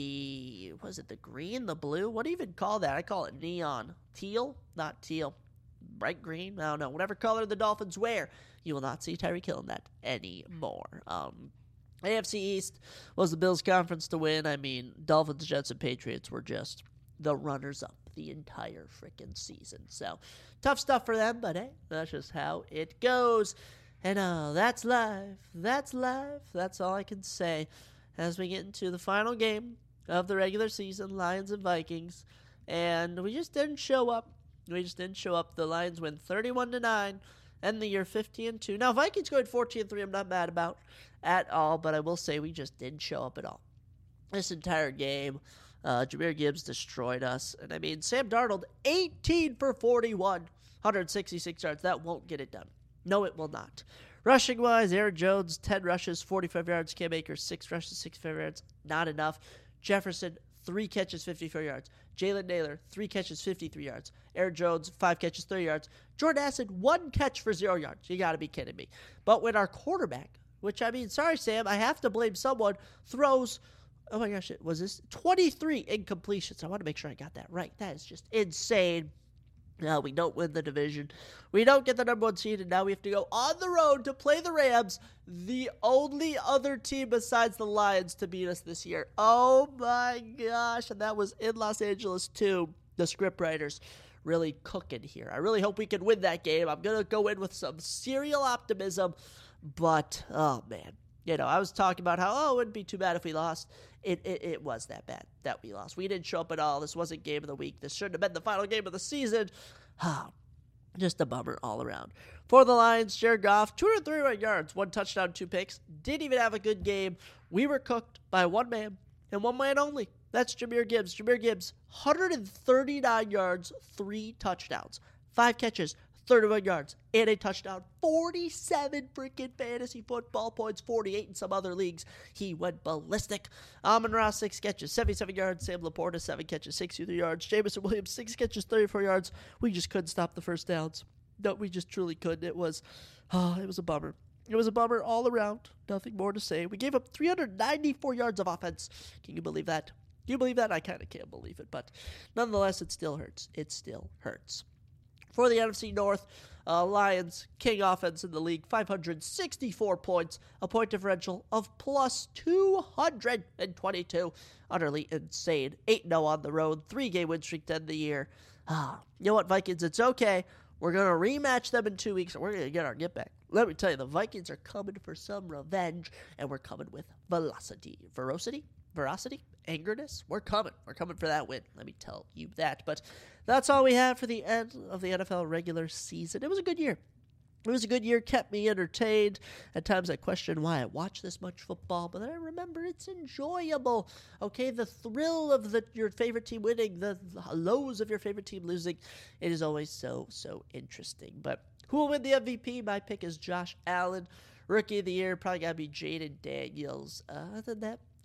the, was it the green, the blue? What do you even call that? I call it neon. Teal? Not teal. Bright green? I don't know. Whatever color the Dolphins wear, you will not see Tyreek Hill in that anymore. Um... A F C East was the Bills' conference to win. I mean, Dolphins, Jets, and Patriots were just the runners-up the entire freaking season. So, tough stuff for them, but hey, that's just how it goes. And uh, that's live. That's live. That's all I can say as we get into the final game of the regular season, Lions and Vikings. And we just didn't show up. We just didn't show up. The Lions win thirty-one to nine. End the year fifty and two. Now, Vikings going fourteen and three, I'm not mad about at all, but I will say we just didn't show up at all. This entire game, uh, Jahmyr Gibbs destroyed us. And I mean, Sam Darnold, eighteen for forty-one, one hundred sixty-six yards. That won't get it done. No, it will not. Rushing-wise, Aaron Jones, ten rushes, forty-five yards. Cam Akers, six rushes, sixty-five yards. Not enough. Jefferson, three catches, fifty-four yards. Jalen Naylor, three catches, fifty-three yards. Aaron Jones, five catches, thirty yards. Jordan Addison, one catch for zero yards. You got to be kidding me. But when our quarterback, which I mean, sorry, Sam, I have to blame someone, throws, oh my gosh, was this twenty-three incompletions? I want to make sure I got that right. That is just insane. Now we don't win the division. We don't get the number one seed, and now we have to go on the road to play the Rams, the only other team besides the Lions to beat us this year. Oh my gosh, and that was in Los Angeles too. The scriptwriters really cooking here. I really hope we can win that game. I'm going to go in with some serial optimism, but oh man. You know, I was talking about how, oh, it wouldn't be too bad if we lost. It, it it was that bad that we lost. We didn't show up at all. This wasn't game of the week. This shouldn't have been the final game of the season. Ah, just a bummer all around. For the Lions, Jared Goff, two hundred thirty-one yards, one touchdown, two picks. Didn't even have a good game. We were cooked by one man and one man only. That's Jahmyr Gibbs. Jahmyr Gibbs, one hundred thirty-nine yards, three touchdowns, five catches, thirty-one yards, and a touchdown. forty-seven freaking fantasy football points, forty-eight in some other leagues. He went ballistic. Amon-Ra, six catches, seventy-seven yards. Sam Laporta, seven catches, sixty-three yards. Jameson Williams, six catches, thirty-four yards. We just couldn't stop the first downs. No, we just truly couldn't. It was, oh, it was a bummer. It was a bummer all around. Nothing more to say. We gave up three hundred ninety-four yards of offense. Can you believe that? Can you believe that? I kind of can't believe it, but nonetheless, it still hurts. It still hurts. For the N F C North, uh, Lions, king offense in the league, five hundred sixty-four points, a point differential of plus two hundred twenty-two. Utterly insane. eight and oh on the road, three-game win streak to end the year. Ah, you know what, Vikings? It's okay. We're going to rematch them in two weeks, and we're going to get our get back. Let me tell you, the Vikings are coming for some revenge, and we're coming with velocity. Verocity? Veracity? Angerness? We're coming. We're coming for that win. Let me tell you that. But that's all we have for the end of the N F L regular season. It was a good year. It was a good year. Kept me entertained. At times I questioned why I watch this much football, but then I remember it's enjoyable. Okay, the thrill of the, your favorite team winning, the, the lows of your favorite team losing, it is always so, so interesting. But who will win the M V P? My pick is Josh Allen. Rookie of the year, probably got to be Jaden Daniels. Uh, other than that,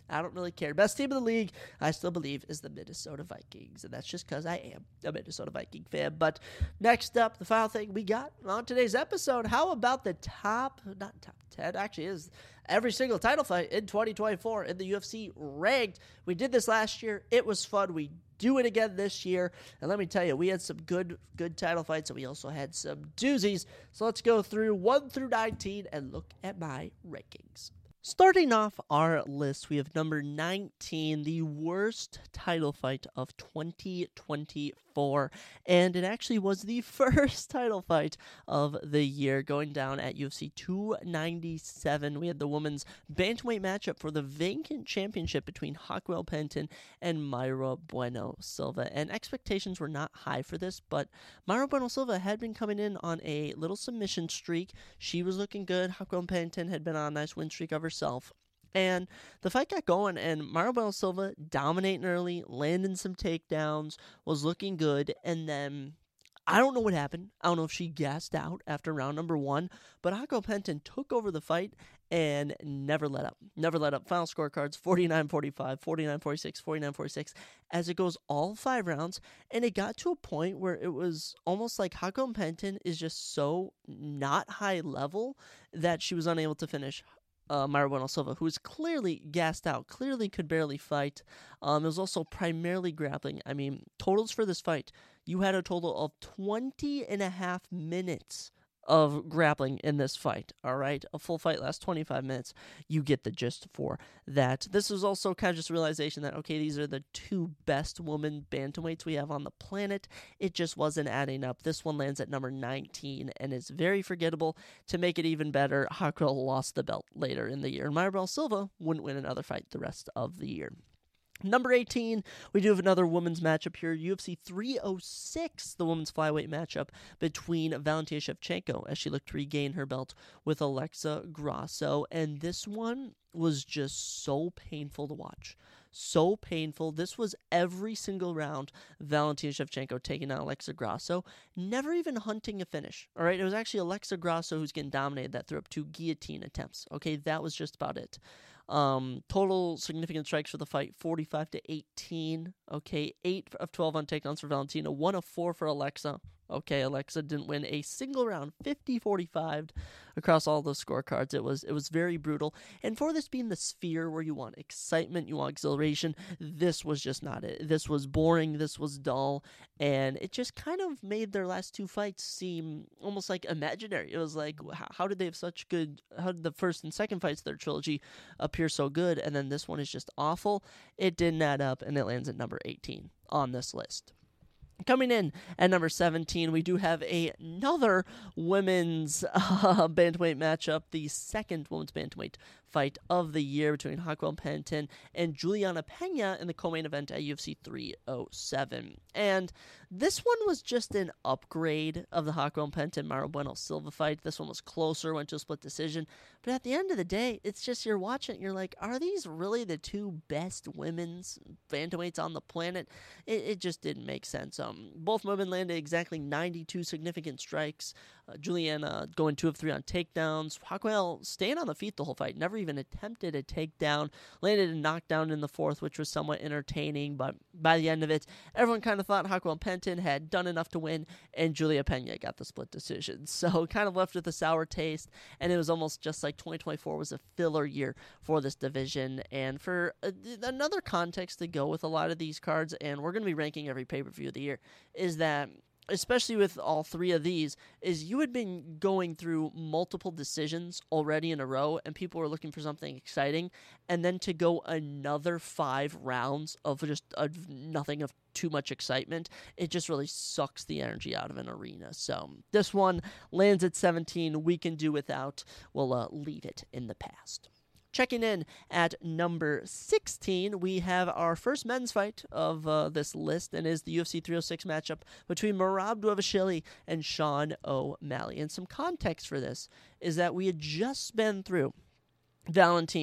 I don't really care. Best team in the league, I still believe, is the Minnesota Vikings, and that's just because I am a Minnesota Viking fan. But next up, the final thing we got on today's episode, how about the top, not top ten, actually is every single title fight in twenty twenty-four in the U F C ranked. We did this last year. It was fun. We do it again this year. And let me tell you, we had some good good title fights, and we also had some doozies. So let's go through one through nineteen and look at my rankings. Starting off our list, we have number nineteen, the worst title fight of twenty twenty-four, and it actually was the first title fight of the year, going down at U F C two ninety-seven. We had the women's bantamweight matchup for the vacant championship between Raquel Pennington and Mayra Bueno Silva, and expectations were not high for this, but Mayra Bueno Silva had been coming in on a little submission streak. She was looking good. Raquel Pennington had been on a nice win streak of herself. And the fight got going, and Mayra Bueno Silva dominating early, landing some takedowns, was looking good, and then I don't know what happened. I don't know if she gassed out after round number one, but Raquel Pennington took over the fight and never let up. Never let up. Final scorecards, forty-nine forty-five, forty-nine forty-six, forty-nine forty-six, as it goes all five rounds, and it got to a point where it was almost like Raquel Pennington is just so not high level that she was unable to finish Uh, Mayra Bueno Silva, who was clearly gassed out, clearly could barely fight. Um, it was also primarily grappling. I mean, totals for this fight, you had a total of twenty and a half minutes of grappling in this fight, all right? A full fight lasts twenty-five minutes. You get the gist for that. This was also kind of just a realization that, okay, these are the two best women bantamweights we have on the planet. It just wasn't adding up. This one lands at number nineteen and is very forgettable. To make it even better, Raquel lost the belt later in the year, and Mayra Bueno Silva wouldn't win another fight the rest of the year. Number eighteen, we do have another women's matchup here, U F C three oh six, the women's flyweight matchup between Valentina Shevchenko as she looked to regain her belt with Alexa Grasso, and this one was just so painful to watch. So painful. This was every single round Valentina Shevchenko taking out Alexa Grasso, never even hunting a finish. All right, it was actually Alexa Grasso who's getting dominated that threw up two guillotine attempts. Okay, that was just about it. Um, total significant strikes for the fight, forty-five to eighteen. Okay, eight of twelve on takedowns for Valentina, one of four for Alexa. Okay, Alexa didn't win a single round, fifty forty-five across all those scorecards. It was it was very brutal. And for this being the sphere where you want excitement, you want exhilaration, this was just not it. This was boring, this was dull, and it just kind of made their last two fights seem almost like imaginary. It was like, how did they have such good, how did the first and second fights of their trilogy appear so good, and then this one is just awful? It didn't add up, and it lands at number eighteen on this list. Coming in at number seventeen, we do have a, another women's uh, bantamweight matchup, the second women's bantamweight fight of the year between Raquel Pennington and Juliana Pena in the co-main event at U F C three oh seven. And this one was just an upgrade of the Raquel Pennington Mayra Bueno Silva fight. This one was closer, went to a split decision. But at the end of the day, it's just you're watching it, you're like, are these really the two best women's bantamweights on the planet? It, it just didn't make sense. Um, both women landed exactly ninety-two significant strikes. Uh, Juliana going two of three on takedowns. Raquel staying on the feet the whole fight, never even attempted a takedown, landed a knockdown in the fourth, which was somewhat entertaining, but by the end of it, everyone kind of thought Raquel Pennington had done enough to win, and Julia Pena got the split decision. So kind of left with a sour taste, and it was almost just like twenty twenty-four was a filler year for this division. And for uh, another context to go with a lot of these cards, and we're going to be ranking every pay-per-view of the year, is that especially with all three of these, is you had been going through multiple decisions already in a row, and people were looking for something exciting, and then to go another five rounds of just of nothing of too much excitement, it just really sucks the energy out of an arena. So this one lands at seventeen. We can do without. We'll uh, leave it in the past. Checking in at number sixteen, we have our first men's fight of uh, this list, and is the U F C three oh six matchup between Merab Dvalishvili and Sean O'Malley. And some context for this is that we had just been through Valentina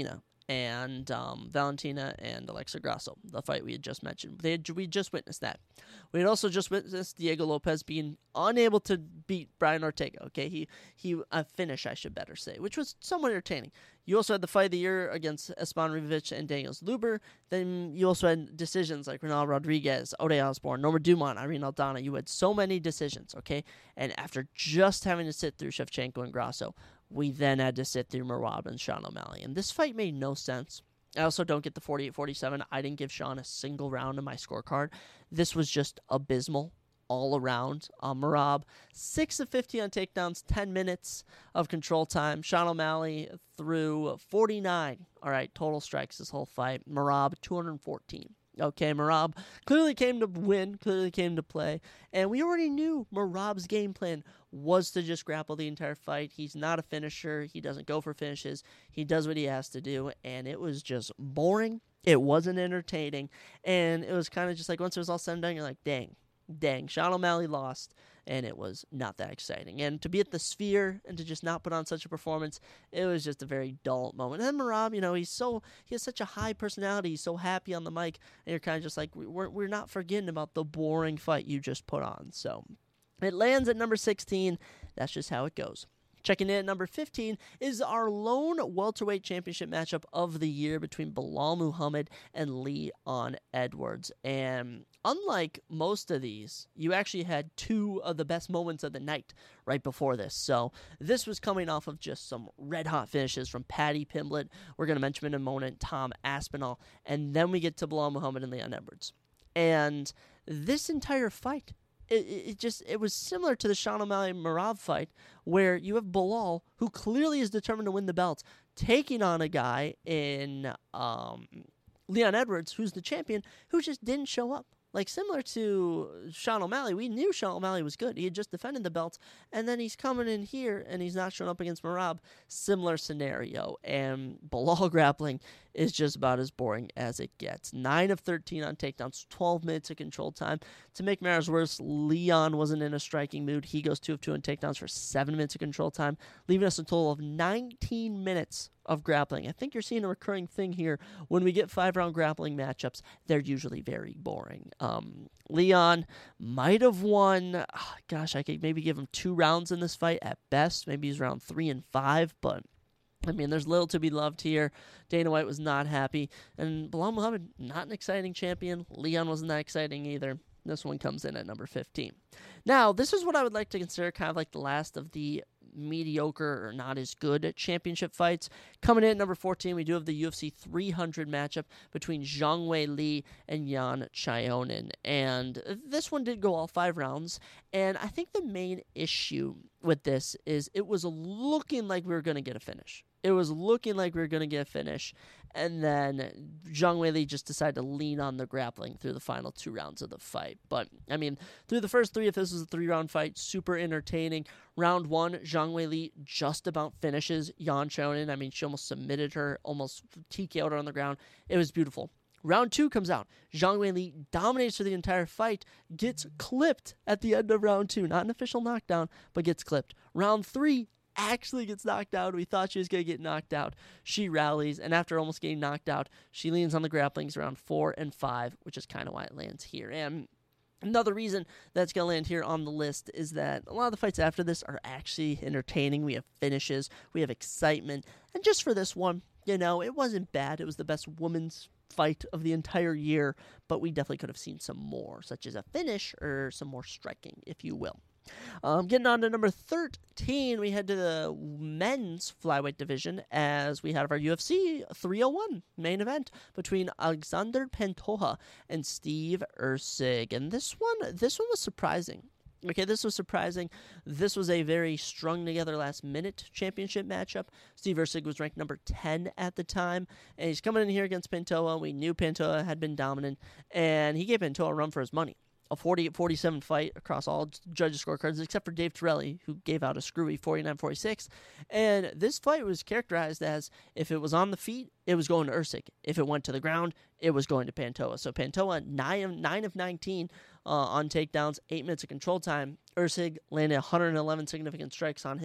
and um, Valentina and Alexa Grasso, the fight we had just mentioned. They had, we just witnessed that. We had also just witnessed Diego Lopez being unable to beat Brian Ortega. Okay, he he a finish, I should better say, which was somewhat entertaining. You also had the fight of the year against Espan Rivic and Daniels Luber. Then you also had decisions like Ronaldo Rodriguez, Ode Osborne, Norma Dumont, Irene Aldana. You had so many decisions, okay? And after just having to sit through Shevchenko and Grasso, we then had to sit through Merab and Sean O'Malley. And this fight made no sense. I also don't get the forty-eight forty-seven. I didn't give Sean a single round in my scorecard. This was just abysmal all around. Uh, Merab, six of fifty on takedowns, ten minutes of control time. Sean O'Malley threw forty-nine. All right, total strikes this whole fight. Merab, two hundred fourteen. Okay, Merab clearly came to win, clearly came to play, and we already knew Merab's game plan was to just grapple the entire fight. He's not a finisher. He doesn't go for finishes. He does what he has to do, and it was just boring. It wasn't entertaining, and it was kind of just like once it was all said and done, you're like, dang, dang, Sean O'Malley lost, and it was not that exciting. And to be at the Sphere and to just not put on such a performance, it was just a very dull moment. And then Merab, you know, he's so he has such a high personality. He's so happy on the mic, and you're kind of just like, we're we're not forgetting about the boring fight you just put on. So it lands at number sixteen. That's just how it goes. Checking in at number fifteen is our lone welterweight championship matchup of the year between Belal Muhammad and Leon Edwards. And unlike most of these, you actually had two of the best moments of the night right before this. So this was coming off of just some red-hot finishes from Paddy Pimblett. We're going to mention in a moment Tom Aspinall. And then we get to Belal Muhammad and Leon Edwards. And this entire fight, It, it just it was similar to the Sean O'Malley Merab fight, where you have Belal, who clearly is determined to win the belts, taking on a guy in um, Leon Edwards, who's the champion, who just didn't show up. Like, similar to Sean O'Malley, we knew Sean O'Malley was good. He had just defended the belt, and then he's coming in here, and he's not showing up against Merab. Similar scenario, and Belal grappling is just about as boring as it gets. nine of thirteen on takedowns, twelve minutes of control time. To make matters worse, Leon wasn't in a striking mood. He goes two of two on takedowns for seven minutes of control time, leaving us a total of nineteen minutes of grappling. I think you're seeing a recurring thing here. When we get five-round grappling matchups, they're usually very boring. Um, Leon might have won, oh, gosh, I could maybe give him two rounds in this fight at best. Maybe he's around three and five, but I mean, there's little to be loved here. Dana White was not happy, and Belal Muhammad, not an exciting champion. Leon wasn't that exciting either. This one comes in at number fifteen. Now, this is what I would like to consider kind of like the last of the mediocre or not as good championship fights. Coming in at number fourteen, we do have the U F C three hundred matchup between Zhang Wei Li and Yan Chaonin. And this one did go all five rounds. And I think the main issue with this is it was looking like we were going to get a finish. It was looking like we were going to get a finish. And then Zhang Wei Li just decided to lean on the grappling through the final two rounds of the fight. But, I mean, through the first three, if this was a three-round fight, super entertaining. Round one, Zhang Wei Li just about finishes Yan Chaonin. I mean, she almost submitted her, almost T K O'd her on the ground. It was beautiful. Round two comes out. Zhang Wei Li dominates for the entire fight, gets clipped at the end of round two. Not an official knockdown, but gets clipped. Round three actually gets knocked out. We thought she was going to get knocked out. She rallies, and after almost getting knocked out, she leans on the grapplings around four and five, which is kind of why it lands here. And another reason that's going to land here on the list is that a lot of the fights after this are actually entertaining. We have finishes, we have excitement, and just for this one, you know, it wasn't bad. It was the best women's fight of the entire year, but we definitely could have seen some more, such as a finish or some more striking, if you will. Um, getting on to number thirteen, we head to the men's flyweight division as we had our U F C three oh one main event between Alexander Pantoja and Steve Erceg. And this one, this one was surprising. Okay, this was surprising. This was a very strung-together last-minute championship matchup. Steve Erceg was ranked number ten at the time, and he's coming in here against Pantoja. We knew Pantoja had been dominant, and he gave Pantoja a run for his money. A forty-eight forty-seven fight across all judges' scorecards, except for Dave Torelli, who gave out a screwy forty-nine forty-six. And this fight was characterized as, if it was on the feet, it was going to Erceg. If it went to the ground, it was going to Pantoja. So Pantoja, nine, nine of nineteen uh, on takedowns, eight minutes of control time. Erceg landed one hundred eleven significant strikes on him,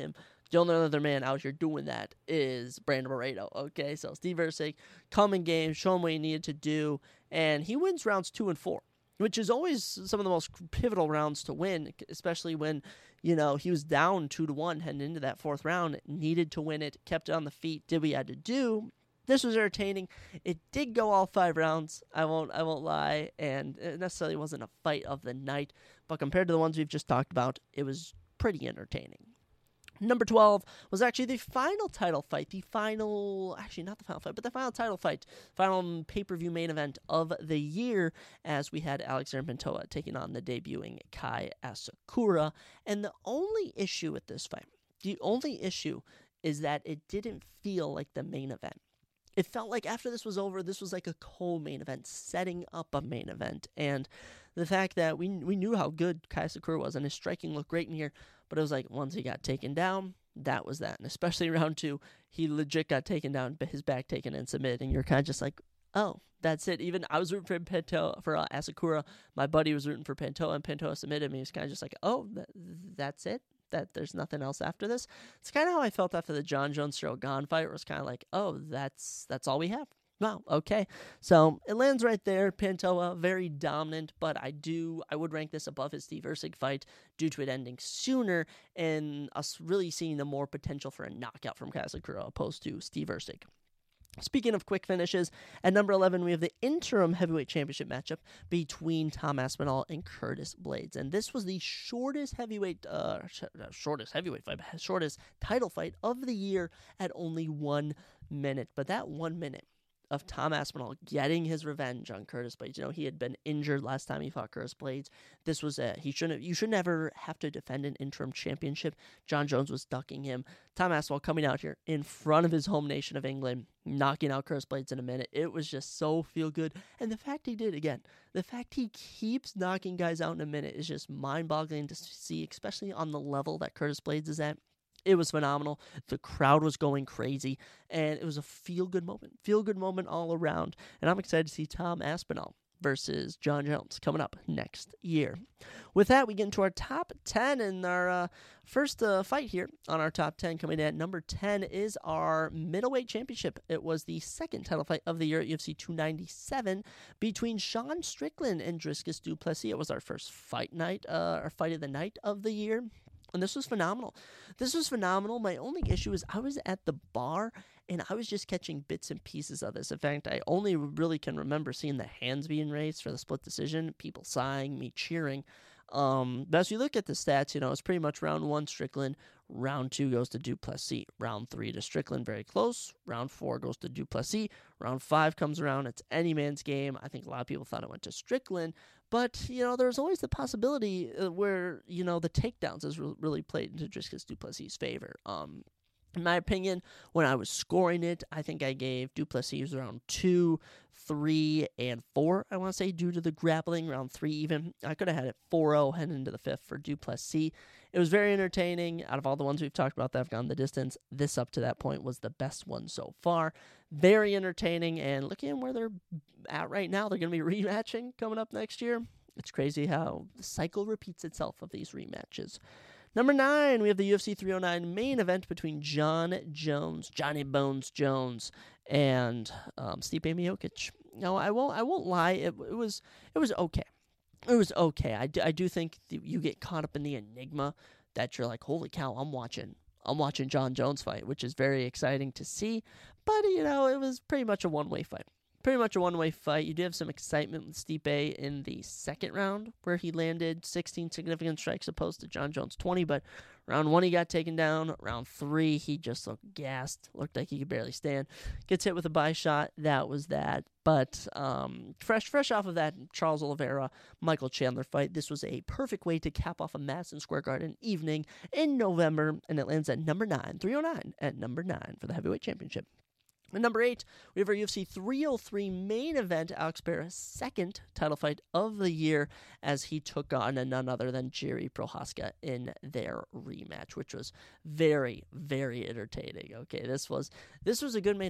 The only other man out here doing that is Brandon Moreno, okay? So Steve Erceg, come in game, show him what he needed to do, and he wins rounds two and four, which is always some of the most pivotal rounds to win, especially when, you know, he was down two to one heading into that fourth round, needed to win it, kept it on the feet, did what he had to do. This was entertaining. It did go all five rounds. I won't I won't lie, and it necessarily wasn't a fight of the night, but compared to the ones we've just talked about, it was pretty entertaining. Number twelve was actually the final title fight, the final, actually not the final fight, but the final title fight, final pay-per-view main event of the year, as we had Alexander Pantoja taking on the debuting Kai Asakura. And the only issue with this fight, the only issue is that it didn't feel like the main event. It felt like after this was over, this was like a co-main event, setting up a main event. And the fact that we we knew how good Kai Asakura was, and his striking looked great in here, but it was like once he got taken down, that was that. And especially round two, he legit got taken down, but his back taken and submitted, and you're kind of just like, oh, that's it. Even I was rooting for Pantoja, for uh, Asakura. My buddy was rooting for Pantoja, and Pantoja submitted me. He was kind of just like, oh, th- that's it? That there's nothing else after this? It's kind of how I felt after the John Jones-Cyril Gane fight, where it was kind of like, oh, that's that's all we have. Wow, okay. So it lands right there. Pantoja, very dominant, but I do, I would rank this above his Steve Erceg fight due to it ending sooner and us really seeing the more potential for a knockout from Kai Asakura opposed to Steve Erceg. Speaking of quick finishes, at number eleven, we have the interim heavyweight championship matchup between Tom Aspinall and Curtis Blaydes. And this was the shortest heavyweight, uh, sh- shortest heavyweight fight, shortest title fight of the year at only one minute. But that one minute of Tom Aspinall getting his revenge on Curtis Blaydes. You know, he had been injured last time he fought Curtis Blaydes. This was a, he shouldn't, you should never have to defend an interim championship. John Jones was ducking him. Tom Aspinall coming out here in front of his home nation of England, knocking out Curtis Blaydes in a minute. It was just so feel good. And the fact he did, again, the fact he keeps knocking guys out in a minute is just mind-boggling to see, especially on the level that Curtis Blaydes is at. It was phenomenal. The crowd was going crazy, and it was a feel-good moment. Feel-good moment all around. And I'm excited to see Tom Aspinall versus John Jones coming up next year. With that, we get into our top ten, and our uh, first uh, fight here on our top ten coming in at number ten is our middleweight championship. It was the second title fight of the year at U F C two ninety-seven between Sean Strickland and Dricus Du Plessis. It was our first fight night, uh, our fight of the night of the year. And this was phenomenal. This was phenomenal. My only issue is I was at the bar, and I was just catching bits and pieces of this. In fact, I only really can remember seeing the hands being raised for the split decision, people sighing, me cheering. Um, but as you look at the stats, you know, it's pretty much round one, Strickland. Round two goes to Du Plessis. Round three to Strickland, very close. Round four goes to Du Plessis. Round five comes around. It's any man's game. I think a lot of people thought it went to Strickland. But, you know, there's always the possibility where, you know, the takedowns has re- really played into Dricus Du Plessis' favor. Um, in my opinion, when I was scoring it, I think I gave Du Plessis around two, three, and four, I want to say, due to the grappling, round three even. I could have had it four oh heading into the fifth for Du Plessis. It was very entertaining. Out of all the ones we've talked about that have gone the distance, this up to that point was the best one so far. Very entertaining, and looking where they're at right now, they're going to be rematching coming up next year. It's crazy how the cycle repeats itself of these rematches. Number nine, we have the U F C three oh nine main event between John Jones, Johnny Bones Jones, and um, Stipe Miocic. Now, I won't, I won't lie, it, it was, it was okay. It was okay. I do, I do think you get caught up in the enigma that you're like, holy cow, I'm watching, I'm watching John Jones fight, which is very exciting to see. But you know, it was pretty much a one-way fight. Pretty much a one-way fight. You do have some excitement with Stipe in the second round, where he landed sixteen significant strikes opposed to John Jones' twenty, but round one he got taken down. Round three, he just looked gassed, looked like he could barely stand. Gets hit with a body shot. That was that. But um, fresh fresh off of that Charles Oliveira, Michael Chandler fight, this was a perfect way to cap off a Madison Square Garden evening in November, and it lands at number nine, three oh nine at number nine for the heavyweight championship. At number eight, we have our U F C three oh three main event, Alex Pereira's second title fight of the year, as he took on none other than Jiri Prochazka in their rematch, which was very, very entertaining. Okay, this was this was a good main event.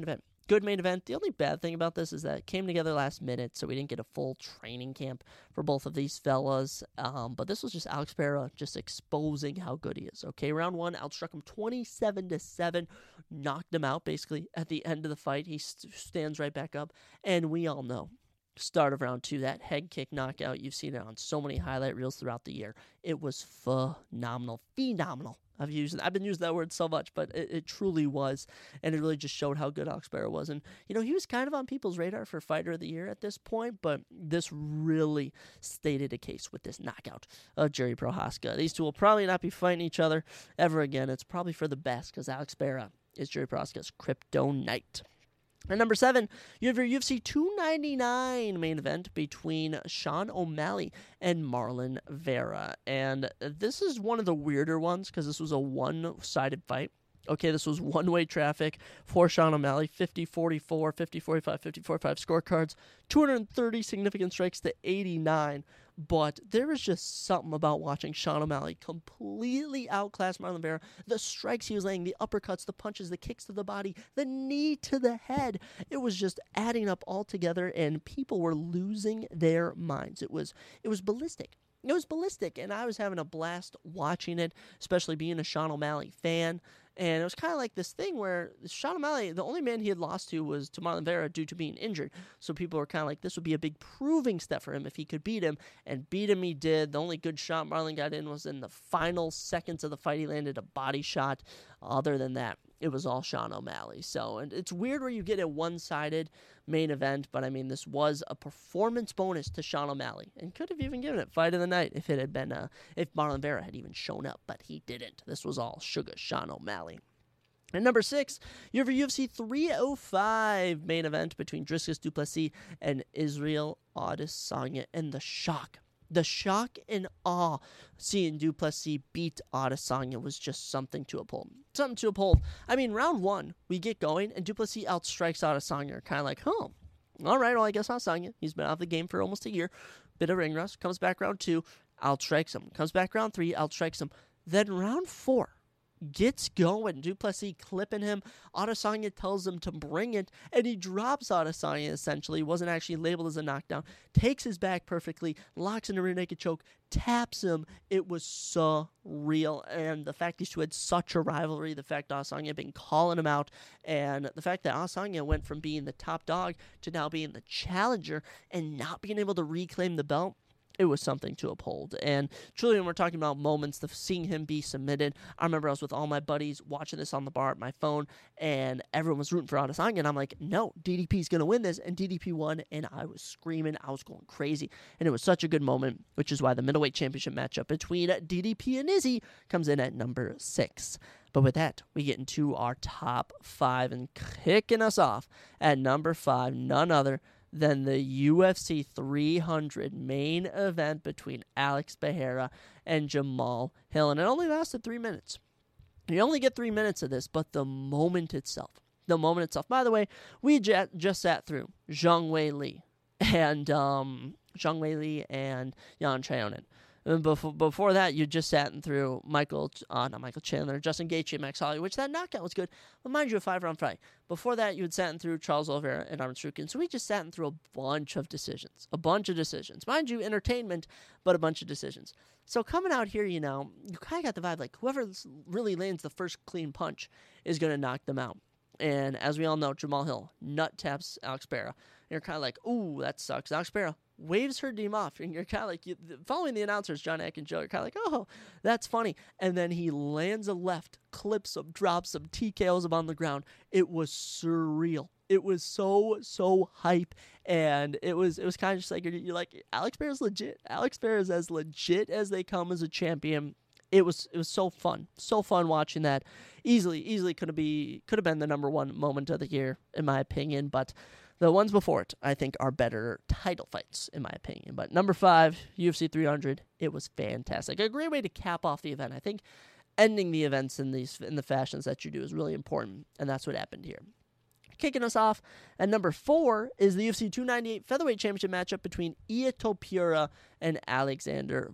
good main event. The only bad thing about this is that it came together last minute, so we didn't get a full training camp for both of these fellas. Um, but this was just Alex Pereira just exposing how good he is. Okay, round one, outstruck him twenty-seven to seven, knocked him out basically at the end of the fight. He st- stands right back up, and we all know. Start of round two, that head kick knockout, you've seen it on so many highlight reels throughout the year. It was phenomenal. Phenomenal. I've used I've been using that word so much, but it, it truly was, and it really just showed how good Alex Pereira was. And, you know, he was kind of on people's radar for Fighter of the Year at this point, but this really stated a case with this knockout of Jerry Prochazka. These two will probably not be fighting each other ever again. It's probably for the best, because Alex Pereira is Jerry Prochazka's kryptonite. At number seven, you have your U F C two ninety-nine main event between Sean O'Malley and Marlon Vera. And this is one of the weirder ones because this was a one-sided fight. Okay, this was one-way traffic for Sean O'Malley, fifty forty-four, fifty forty-five, fifty forty-five scorecards, two hundred thirty significant strikes to eighty-nine. But there was just something about watching Sean O'Malley completely outclass Marlon Vera. The strikes he was laying, the uppercuts, the punches, the kicks to the body, the knee to the head. It was just adding up all together, and people were losing their minds. It was it was ballistic. It was ballistic, and I was having a blast watching it, especially being a Sean O'Malley fan. And it was kind of like this thing where Sean O'Malley, the only man he had lost to was to Marlon Vera due to being injured. So people were kind of like, this would be a big proving step for him if he could beat him. And beat him he did. The only good shot Marlon got in was in the final seconds of the fight. He landed a body shot. Other than that, it was all Sean O'Malley. So, and it's weird where you get a one-sided main event, but I mean, this was a performance bonus to Sean O'Malley, and could have even given it fight of the night if it had been, uh, if Marlon Vera had even shown up, but he didn't. This was all sugar Sean O'Malley. And number six, you have a U F C three oh five main event between Dricus du Plessis and Israel Adesanya, and the shock. The shock and awe seeing du Plessis beat Adesanya was just something to uphold. Something to uphold. I mean, round one, we get going, and du Plessis outstrikes Adesanya. Kind of like, oh, all right, well, I guess Adesanya. He's been out of the game for almost a year. Bit of ring rust. Comes back round two, outstrikes him. Comes back round three, outstrikes him. Then round four, gets going. du Plessis clipping him. Adesanya tells him to bring it, and he drops Adesanya, essentially. Wasn't actually labeled as a knockdown. Takes his back perfectly, locks in a rear naked choke, taps him. It was surreal. And the fact these two had such a rivalry, the fact Adesanya had been calling him out, and the fact that Adesanya went from being the top dog to now being the challenger and not being able to reclaim the belt, it was something to uphold. And truly, when we're talking about moments, the seeing him be submitted, I remember I was with all my buddies watching this on the bar at my phone, and everyone was rooting for Adesanya, and I'm like, no, D D P's going to win this, and D D P won, and I was screaming, I was going crazy, and it was such a good moment, which is why the middleweight championship matchup between D D P and Izzy comes in at number six. But with that, we get into our top five, and kicking us off at number five, none other than the U F C three hundred main event between Alex Pereira and Jamal Hill. And it only lasted three minutes. You only get three minutes of this, but the moment itself, the moment itself. By the way, we j- just sat through Zhang Wei Li and um, Zhang Wei Li and Yan Chaonan. And before, before that, you just sat through Michael, uh, not Michael Chandler, Justin Gaethje and Max Holloway, which that knockout was good. But mind you, a five-round fight. Before that, you had sat through Charles Oliveira and Arman Tsarukyan. So we just sat through a bunch of decisions. A bunch of decisions. Mind you, entertainment, but a bunch of decisions. So coming out here, you know, you kind of got the vibe like whoever really lands the first clean punch is going to knock them out. And as we all know, Jamal Hill nut taps Alex Pereira. And you're kind of like, ooh, that sucks. Alex Pereira waves her team off, and you're kind of like, you, following the announcers, John Ack and Joe, you're kind of like, oh, that's funny. And then he lands a left, clips him, drops him, T K Os him on the ground. It was surreal. It was so, so hype, and it was it was kind of just like, you're like, Alex Pereira's legit. Alex Pereira is as legit as they come as a champion. It was it was so fun, so fun watching that. Easily, easily could have be could have been the number one moment of the year, in my opinion, but the ones before it, I think, are better title fights, in my opinion. But number five, U F C three hundred, it was fantastic. A great way to cap off the event. I think ending the events in these in the fashions that you do is really important, and that's what happened here. Kicking us off at number four is the U F C two ninety-eight Featherweight Championship matchup between Ilia Topuria and Alexander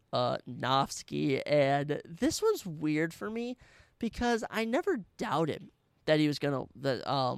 Volkanovski. And this was weird for me because I never doubted that he was going to... that um.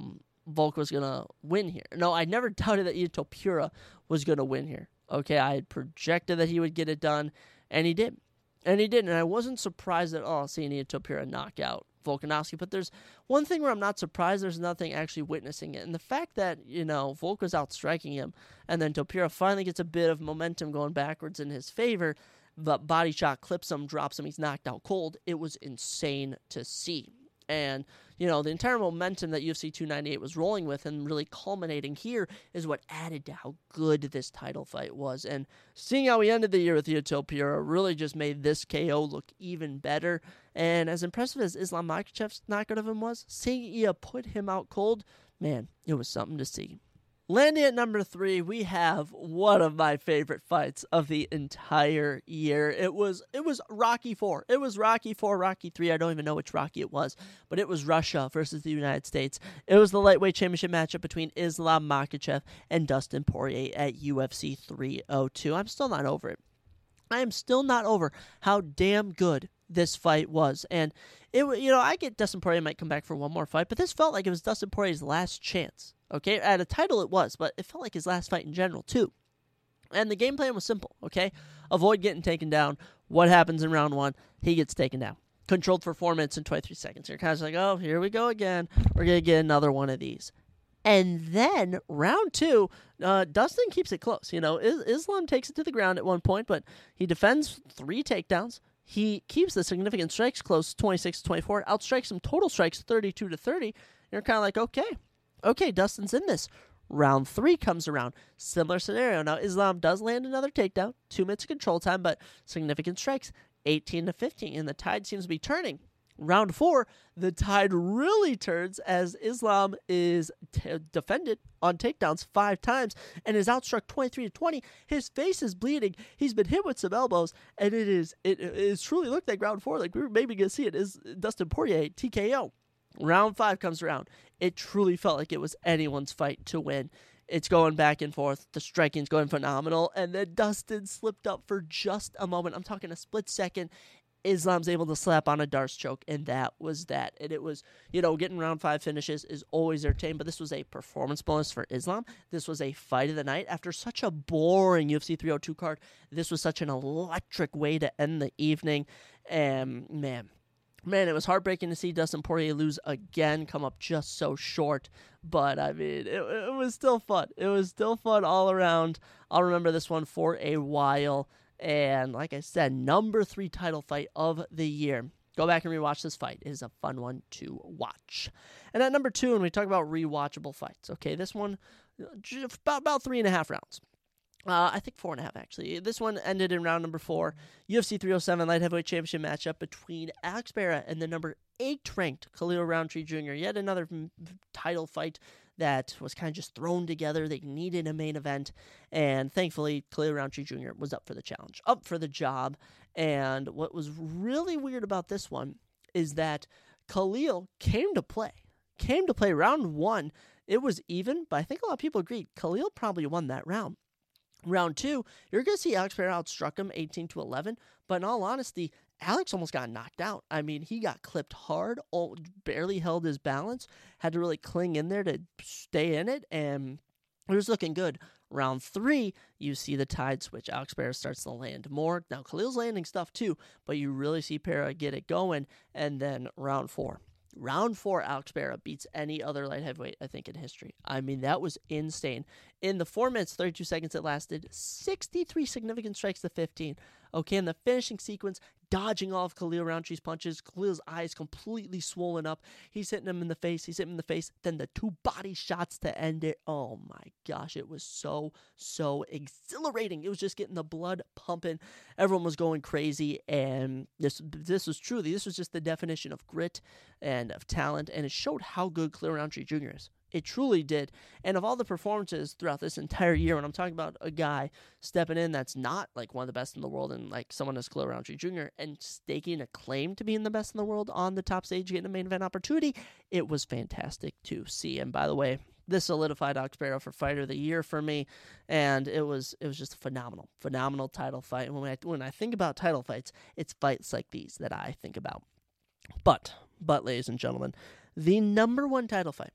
Volk was going to win here. No, I never doubted that Ilia Topuria was going to win here. Okay, I had projected that he would get it done, and he did. And he did, and I wasn't surprised at all seeing Ilia Topuria knock out Volkanovski. But there's one thing where I'm not surprised, there's nothing actually witnessing it. And the fact that, you know, Volk was out striking him, and then Topuria finally gets a bit of momentum going backwards in his favor, but body shot clips him, drops him, he's knocked out cold. It was insane to see. And, you know, the entire momentum that U F C two ninety-eight was rolling with and really culminating here is what added to how good this title fight was. And seeing how he ended the year with Ilia Topuria really just made this K O look even better. And as impressive as Islam Makhachev's knockout of him was, seeing Ilia put him out cold, man, it was something to see. Landing at number three, we have one of my favorite fights of the entire year. It was it was Rocky four. It was Rocky four, Rocky three. I don't even know which Rocky it was, but it was Russia versus the United States. It was the lightweight championship matchup between Islam Makhachev and Dustin Poirier at U F C three oh two. I'm still not over it. I am still not over how damn good this fight was. And, it, you know, I get Dustin Poirier might come back for one more fight, but this felt like it was Dustin Poirier's last chance. Okay, at a title it was, but it felt like his last fight in general, too. And the game plan was simple, okay? Avoid getting taken down. What happens in round one? He gets taken down. Controlled for four minutes and twenty-three seconds. You're kind of like, oh, here we go again. We're going to get another one of these. And then, round two, uh, Dustin keeps it close. You know, Is- Islam takes it to the ground at one point, but he defends three takedowns. He keeps the significant strikes close, twenty-six to twenty-four. Outstrikes him total strikes, thirty-two to thirty. You're kind of like, okay. Okay, Dustin's in this. Round three comes around. Similar scenario. Now, Islam does land another takedown. Two minutes of control time, but significant strikes, eighteen to fifteen. And the tide seems to be turning. Round four, the tide really turns as Islam is t- defended on takedowns five times and is outstruck twenty-three to twenty. His face is bleeding. He's been hit with some elbows, and it is it is truly looked like round four. Like we were maybe going to see it is Dustin Poirier T K O. Round five comes around. It truly felt like it was anyone's fight to win. It's going back and forth. The striking's going phenomenal. And then Dustin slipped up for just a moment. I'm talking a split second. Islam's able to slap on a Darce choke, and that was that. And it was, you know, getting round five finishes is always entertaining, but this was a performance bonus for Islam. This was a fight of the night. After such a boring U F C three oh two card, this was such an electric way to end the evening. And, man... Man, it was heartbreaking to see Dustin Poirier lose again, come up just so short. But, I mean, it, it was still fun. It was still fun all around. I'll remember this one for a while. And, like I said, number three title fight of the year. Go back and rewatch this fight. It is a fun one to watch. And at number two, when we talk about rewatchable fights, okay, this one, about, about three and a half rounds. Uh, I think four and a half, actually. This one ended in round number four. U F C three oh seven light heavyweight championship matchup between Alex Pereira and the number eight ranked Khalil Rountree Junior Yet another m- title fight that was kind of just thrown together. They needed a main event, and thankfully, Khalil Rountree Junior was up for the challenge, up for the job. And what was really weird about this one is that Khalil came to play. Came to play round one. It was even, but I think a lot of people agreed Khalil probably won that round. Round two, you're going to see Alex Pereira outstruck him eighteen to eleven, but in all honesty, Alex almost got knocked out. I mean, he got clipped hard, barely held his balance, had to really cling in there to stay in it, and it was looking good. Round three, you see the tide switch. Alex Pereira starts to land more. Now, Khalil's landing stuff too, but you really see Pereira get it going, and then round four. Round four, Alex Pereira beats any other light heavyweight, I think, in history. I mean, that was insane. In the four minutes, thirty-two seconds it lasted, sixty-three significant strikes to fifteen. Okay, in the finishing sequence, dodging all of Khalil Rountree's punches. Khalil's eyes completely swollen up. He's hitting him in the face. He's hitting him in the face. Then the two body shots to end it. Oh, my gosh. It was so, so exhilarating. It was just getting the blood pumping. Everyone was going crazy. And this this was truly, this was just the definition of grit and of talent. And it showed how good Khalil Rountree Junior is. It truly did. And of all the performances throughout this entire year, when I'm talking about a guy stepping in that's not like one of the best in the world and like someone as Khalil Rountree Junior and staking a claim to being the best in the world on the top stage, getting a main event opportunity, it was fantastic to see. And by the way, this solidified Alex Pereira for Fighter of the Year for me, and it was it was just a phenomenal, phenomenal title fight. And when I, when I think about title fights, it's fights like these that I think about. But, but ladies and gentlemen, the number one title fight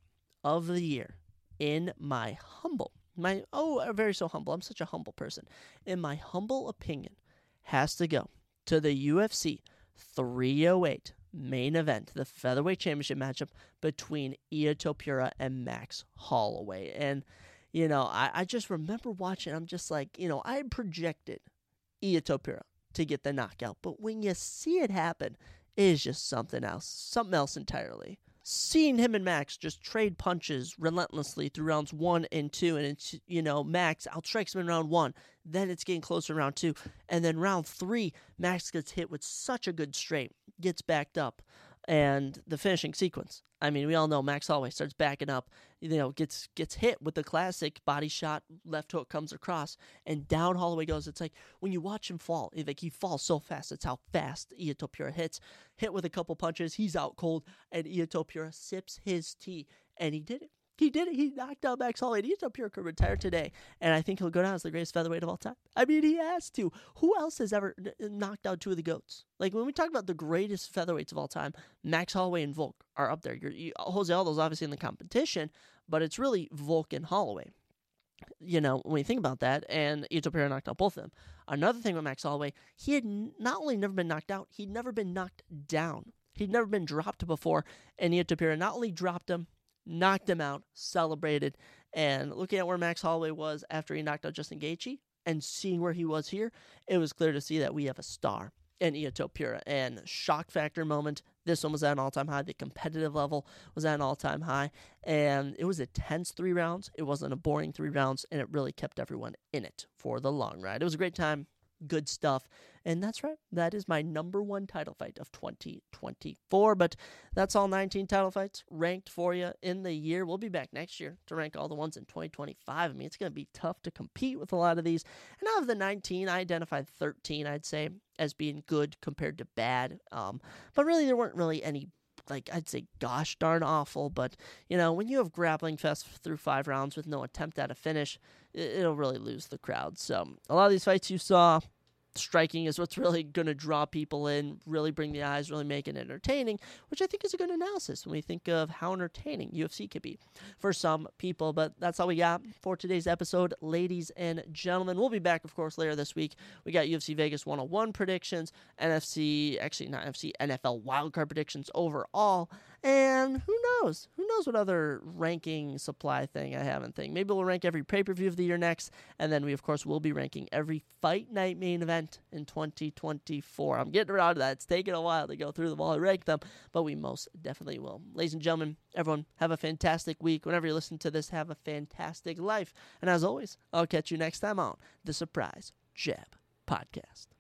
of the year, in my humble, my oh, very so humble, I'm such a humble person, in my humble opinion, has to go to the U F C three oh eight main event, the featherweight championship matchup between Ilia Topuria and Max Holloway. And, you know, I, I just remember watching, I'm just like, you know, I had projected Ilia Topuria to get the knockout, but when you see it happen, it is just something else, something else entirely. Seeing him and Max just trade punches relentlessly through rounds one and two, and it's, you know, Max outstrikes him in round one, then it's getting closer in round two, and then round three, Max gets hit with such a good straight, gets backed up, and the finishing sequence. I mean, we all know Max Holloway starts backing up, you know, gets gets hit with the classic body shot, left hook comes across, and down Holloway goes. It's like when you watch him fall, like he falls so fast. It's how fast Ilia Topuria hits. Hit with a couple punches, he's out cold, and Ilia Topuria sips his tea, and he did it. He did it. He knocked out Max Holloway. Ilia Topuria could retire today, and I think he'll go down as the greatest featherweight of all time. I mean, he has to. Who else has ever n- knocked out two of the GOATs? Like, when we talk about the greatest featherweights of all time, Max Holloway and Volk are up there. You're, you, Jose Aldo's obviously in the competition, but it's really Volk and Holloway. You know, when you think about that, and Ilia Topuria knocked out both of them. Another thing with Max Holloway, he had not only never been knocked out, he'd never been knocked down. He'd never been dropped before, and Ilia Topuria not only dropped him, knocked him out, celebrated, and looking at where Max Holloway was after he knocked out Justin Gaethje and seeing where he was here, it was clear to see that we have a star in Ilia Topuria. And shock factor moment, this one was at an all-time high. The competitive level was at an all-time high, and it was a tense three rounds. It wasn't a boring three rounds, and it really kept everyone in it for the long ride. It was a great time. Good stuff. And that's right. That is my number one title fight of twenty twenty-four. But that's all nineteen title fights ranked for you in the year. We'll be back next year to rank all the ones in twenty twenty-five. I mean, it's going to be tough to compete with a lot of these. And out of the nineteen, I identified thirteen, I'd say, as being good compared to bad. Um, but really, there weren't really any, like, I'd say, gosh darn awful. But, you know, when you have grappling fest through five rounds with no attempt at a finish, it'll really lose the crowd. So a lot of these fights you saw, striking is what's really going to draw people in, really bring the eyes, really make it entertaining, which I think is a good analysis when we think of how entertaining U F C can be for some people. But that's all we got for today's episode, ladies and gentlemen. We'll be back, of course, later this week. We got U F C Vegas one oh one predictions, N F C, actually not N F C, N F L wildcard predictions overall. And who knows? Who knows what other ranking supply thing I haven't think. Maybe we'll rank every pay-per-view of the year next. And then we, of course, will be ranking every fight night main event in twenty twenty-four. I'm getting around to that. It's taking a while to go through them all and rank them, but we most definitely will. Ladies and gentlemen, everyone, have a fantastic week. Whenever you listen to this, have a fantastic life. And as always, I'll catch you next time on the Surprise Jab Podcast.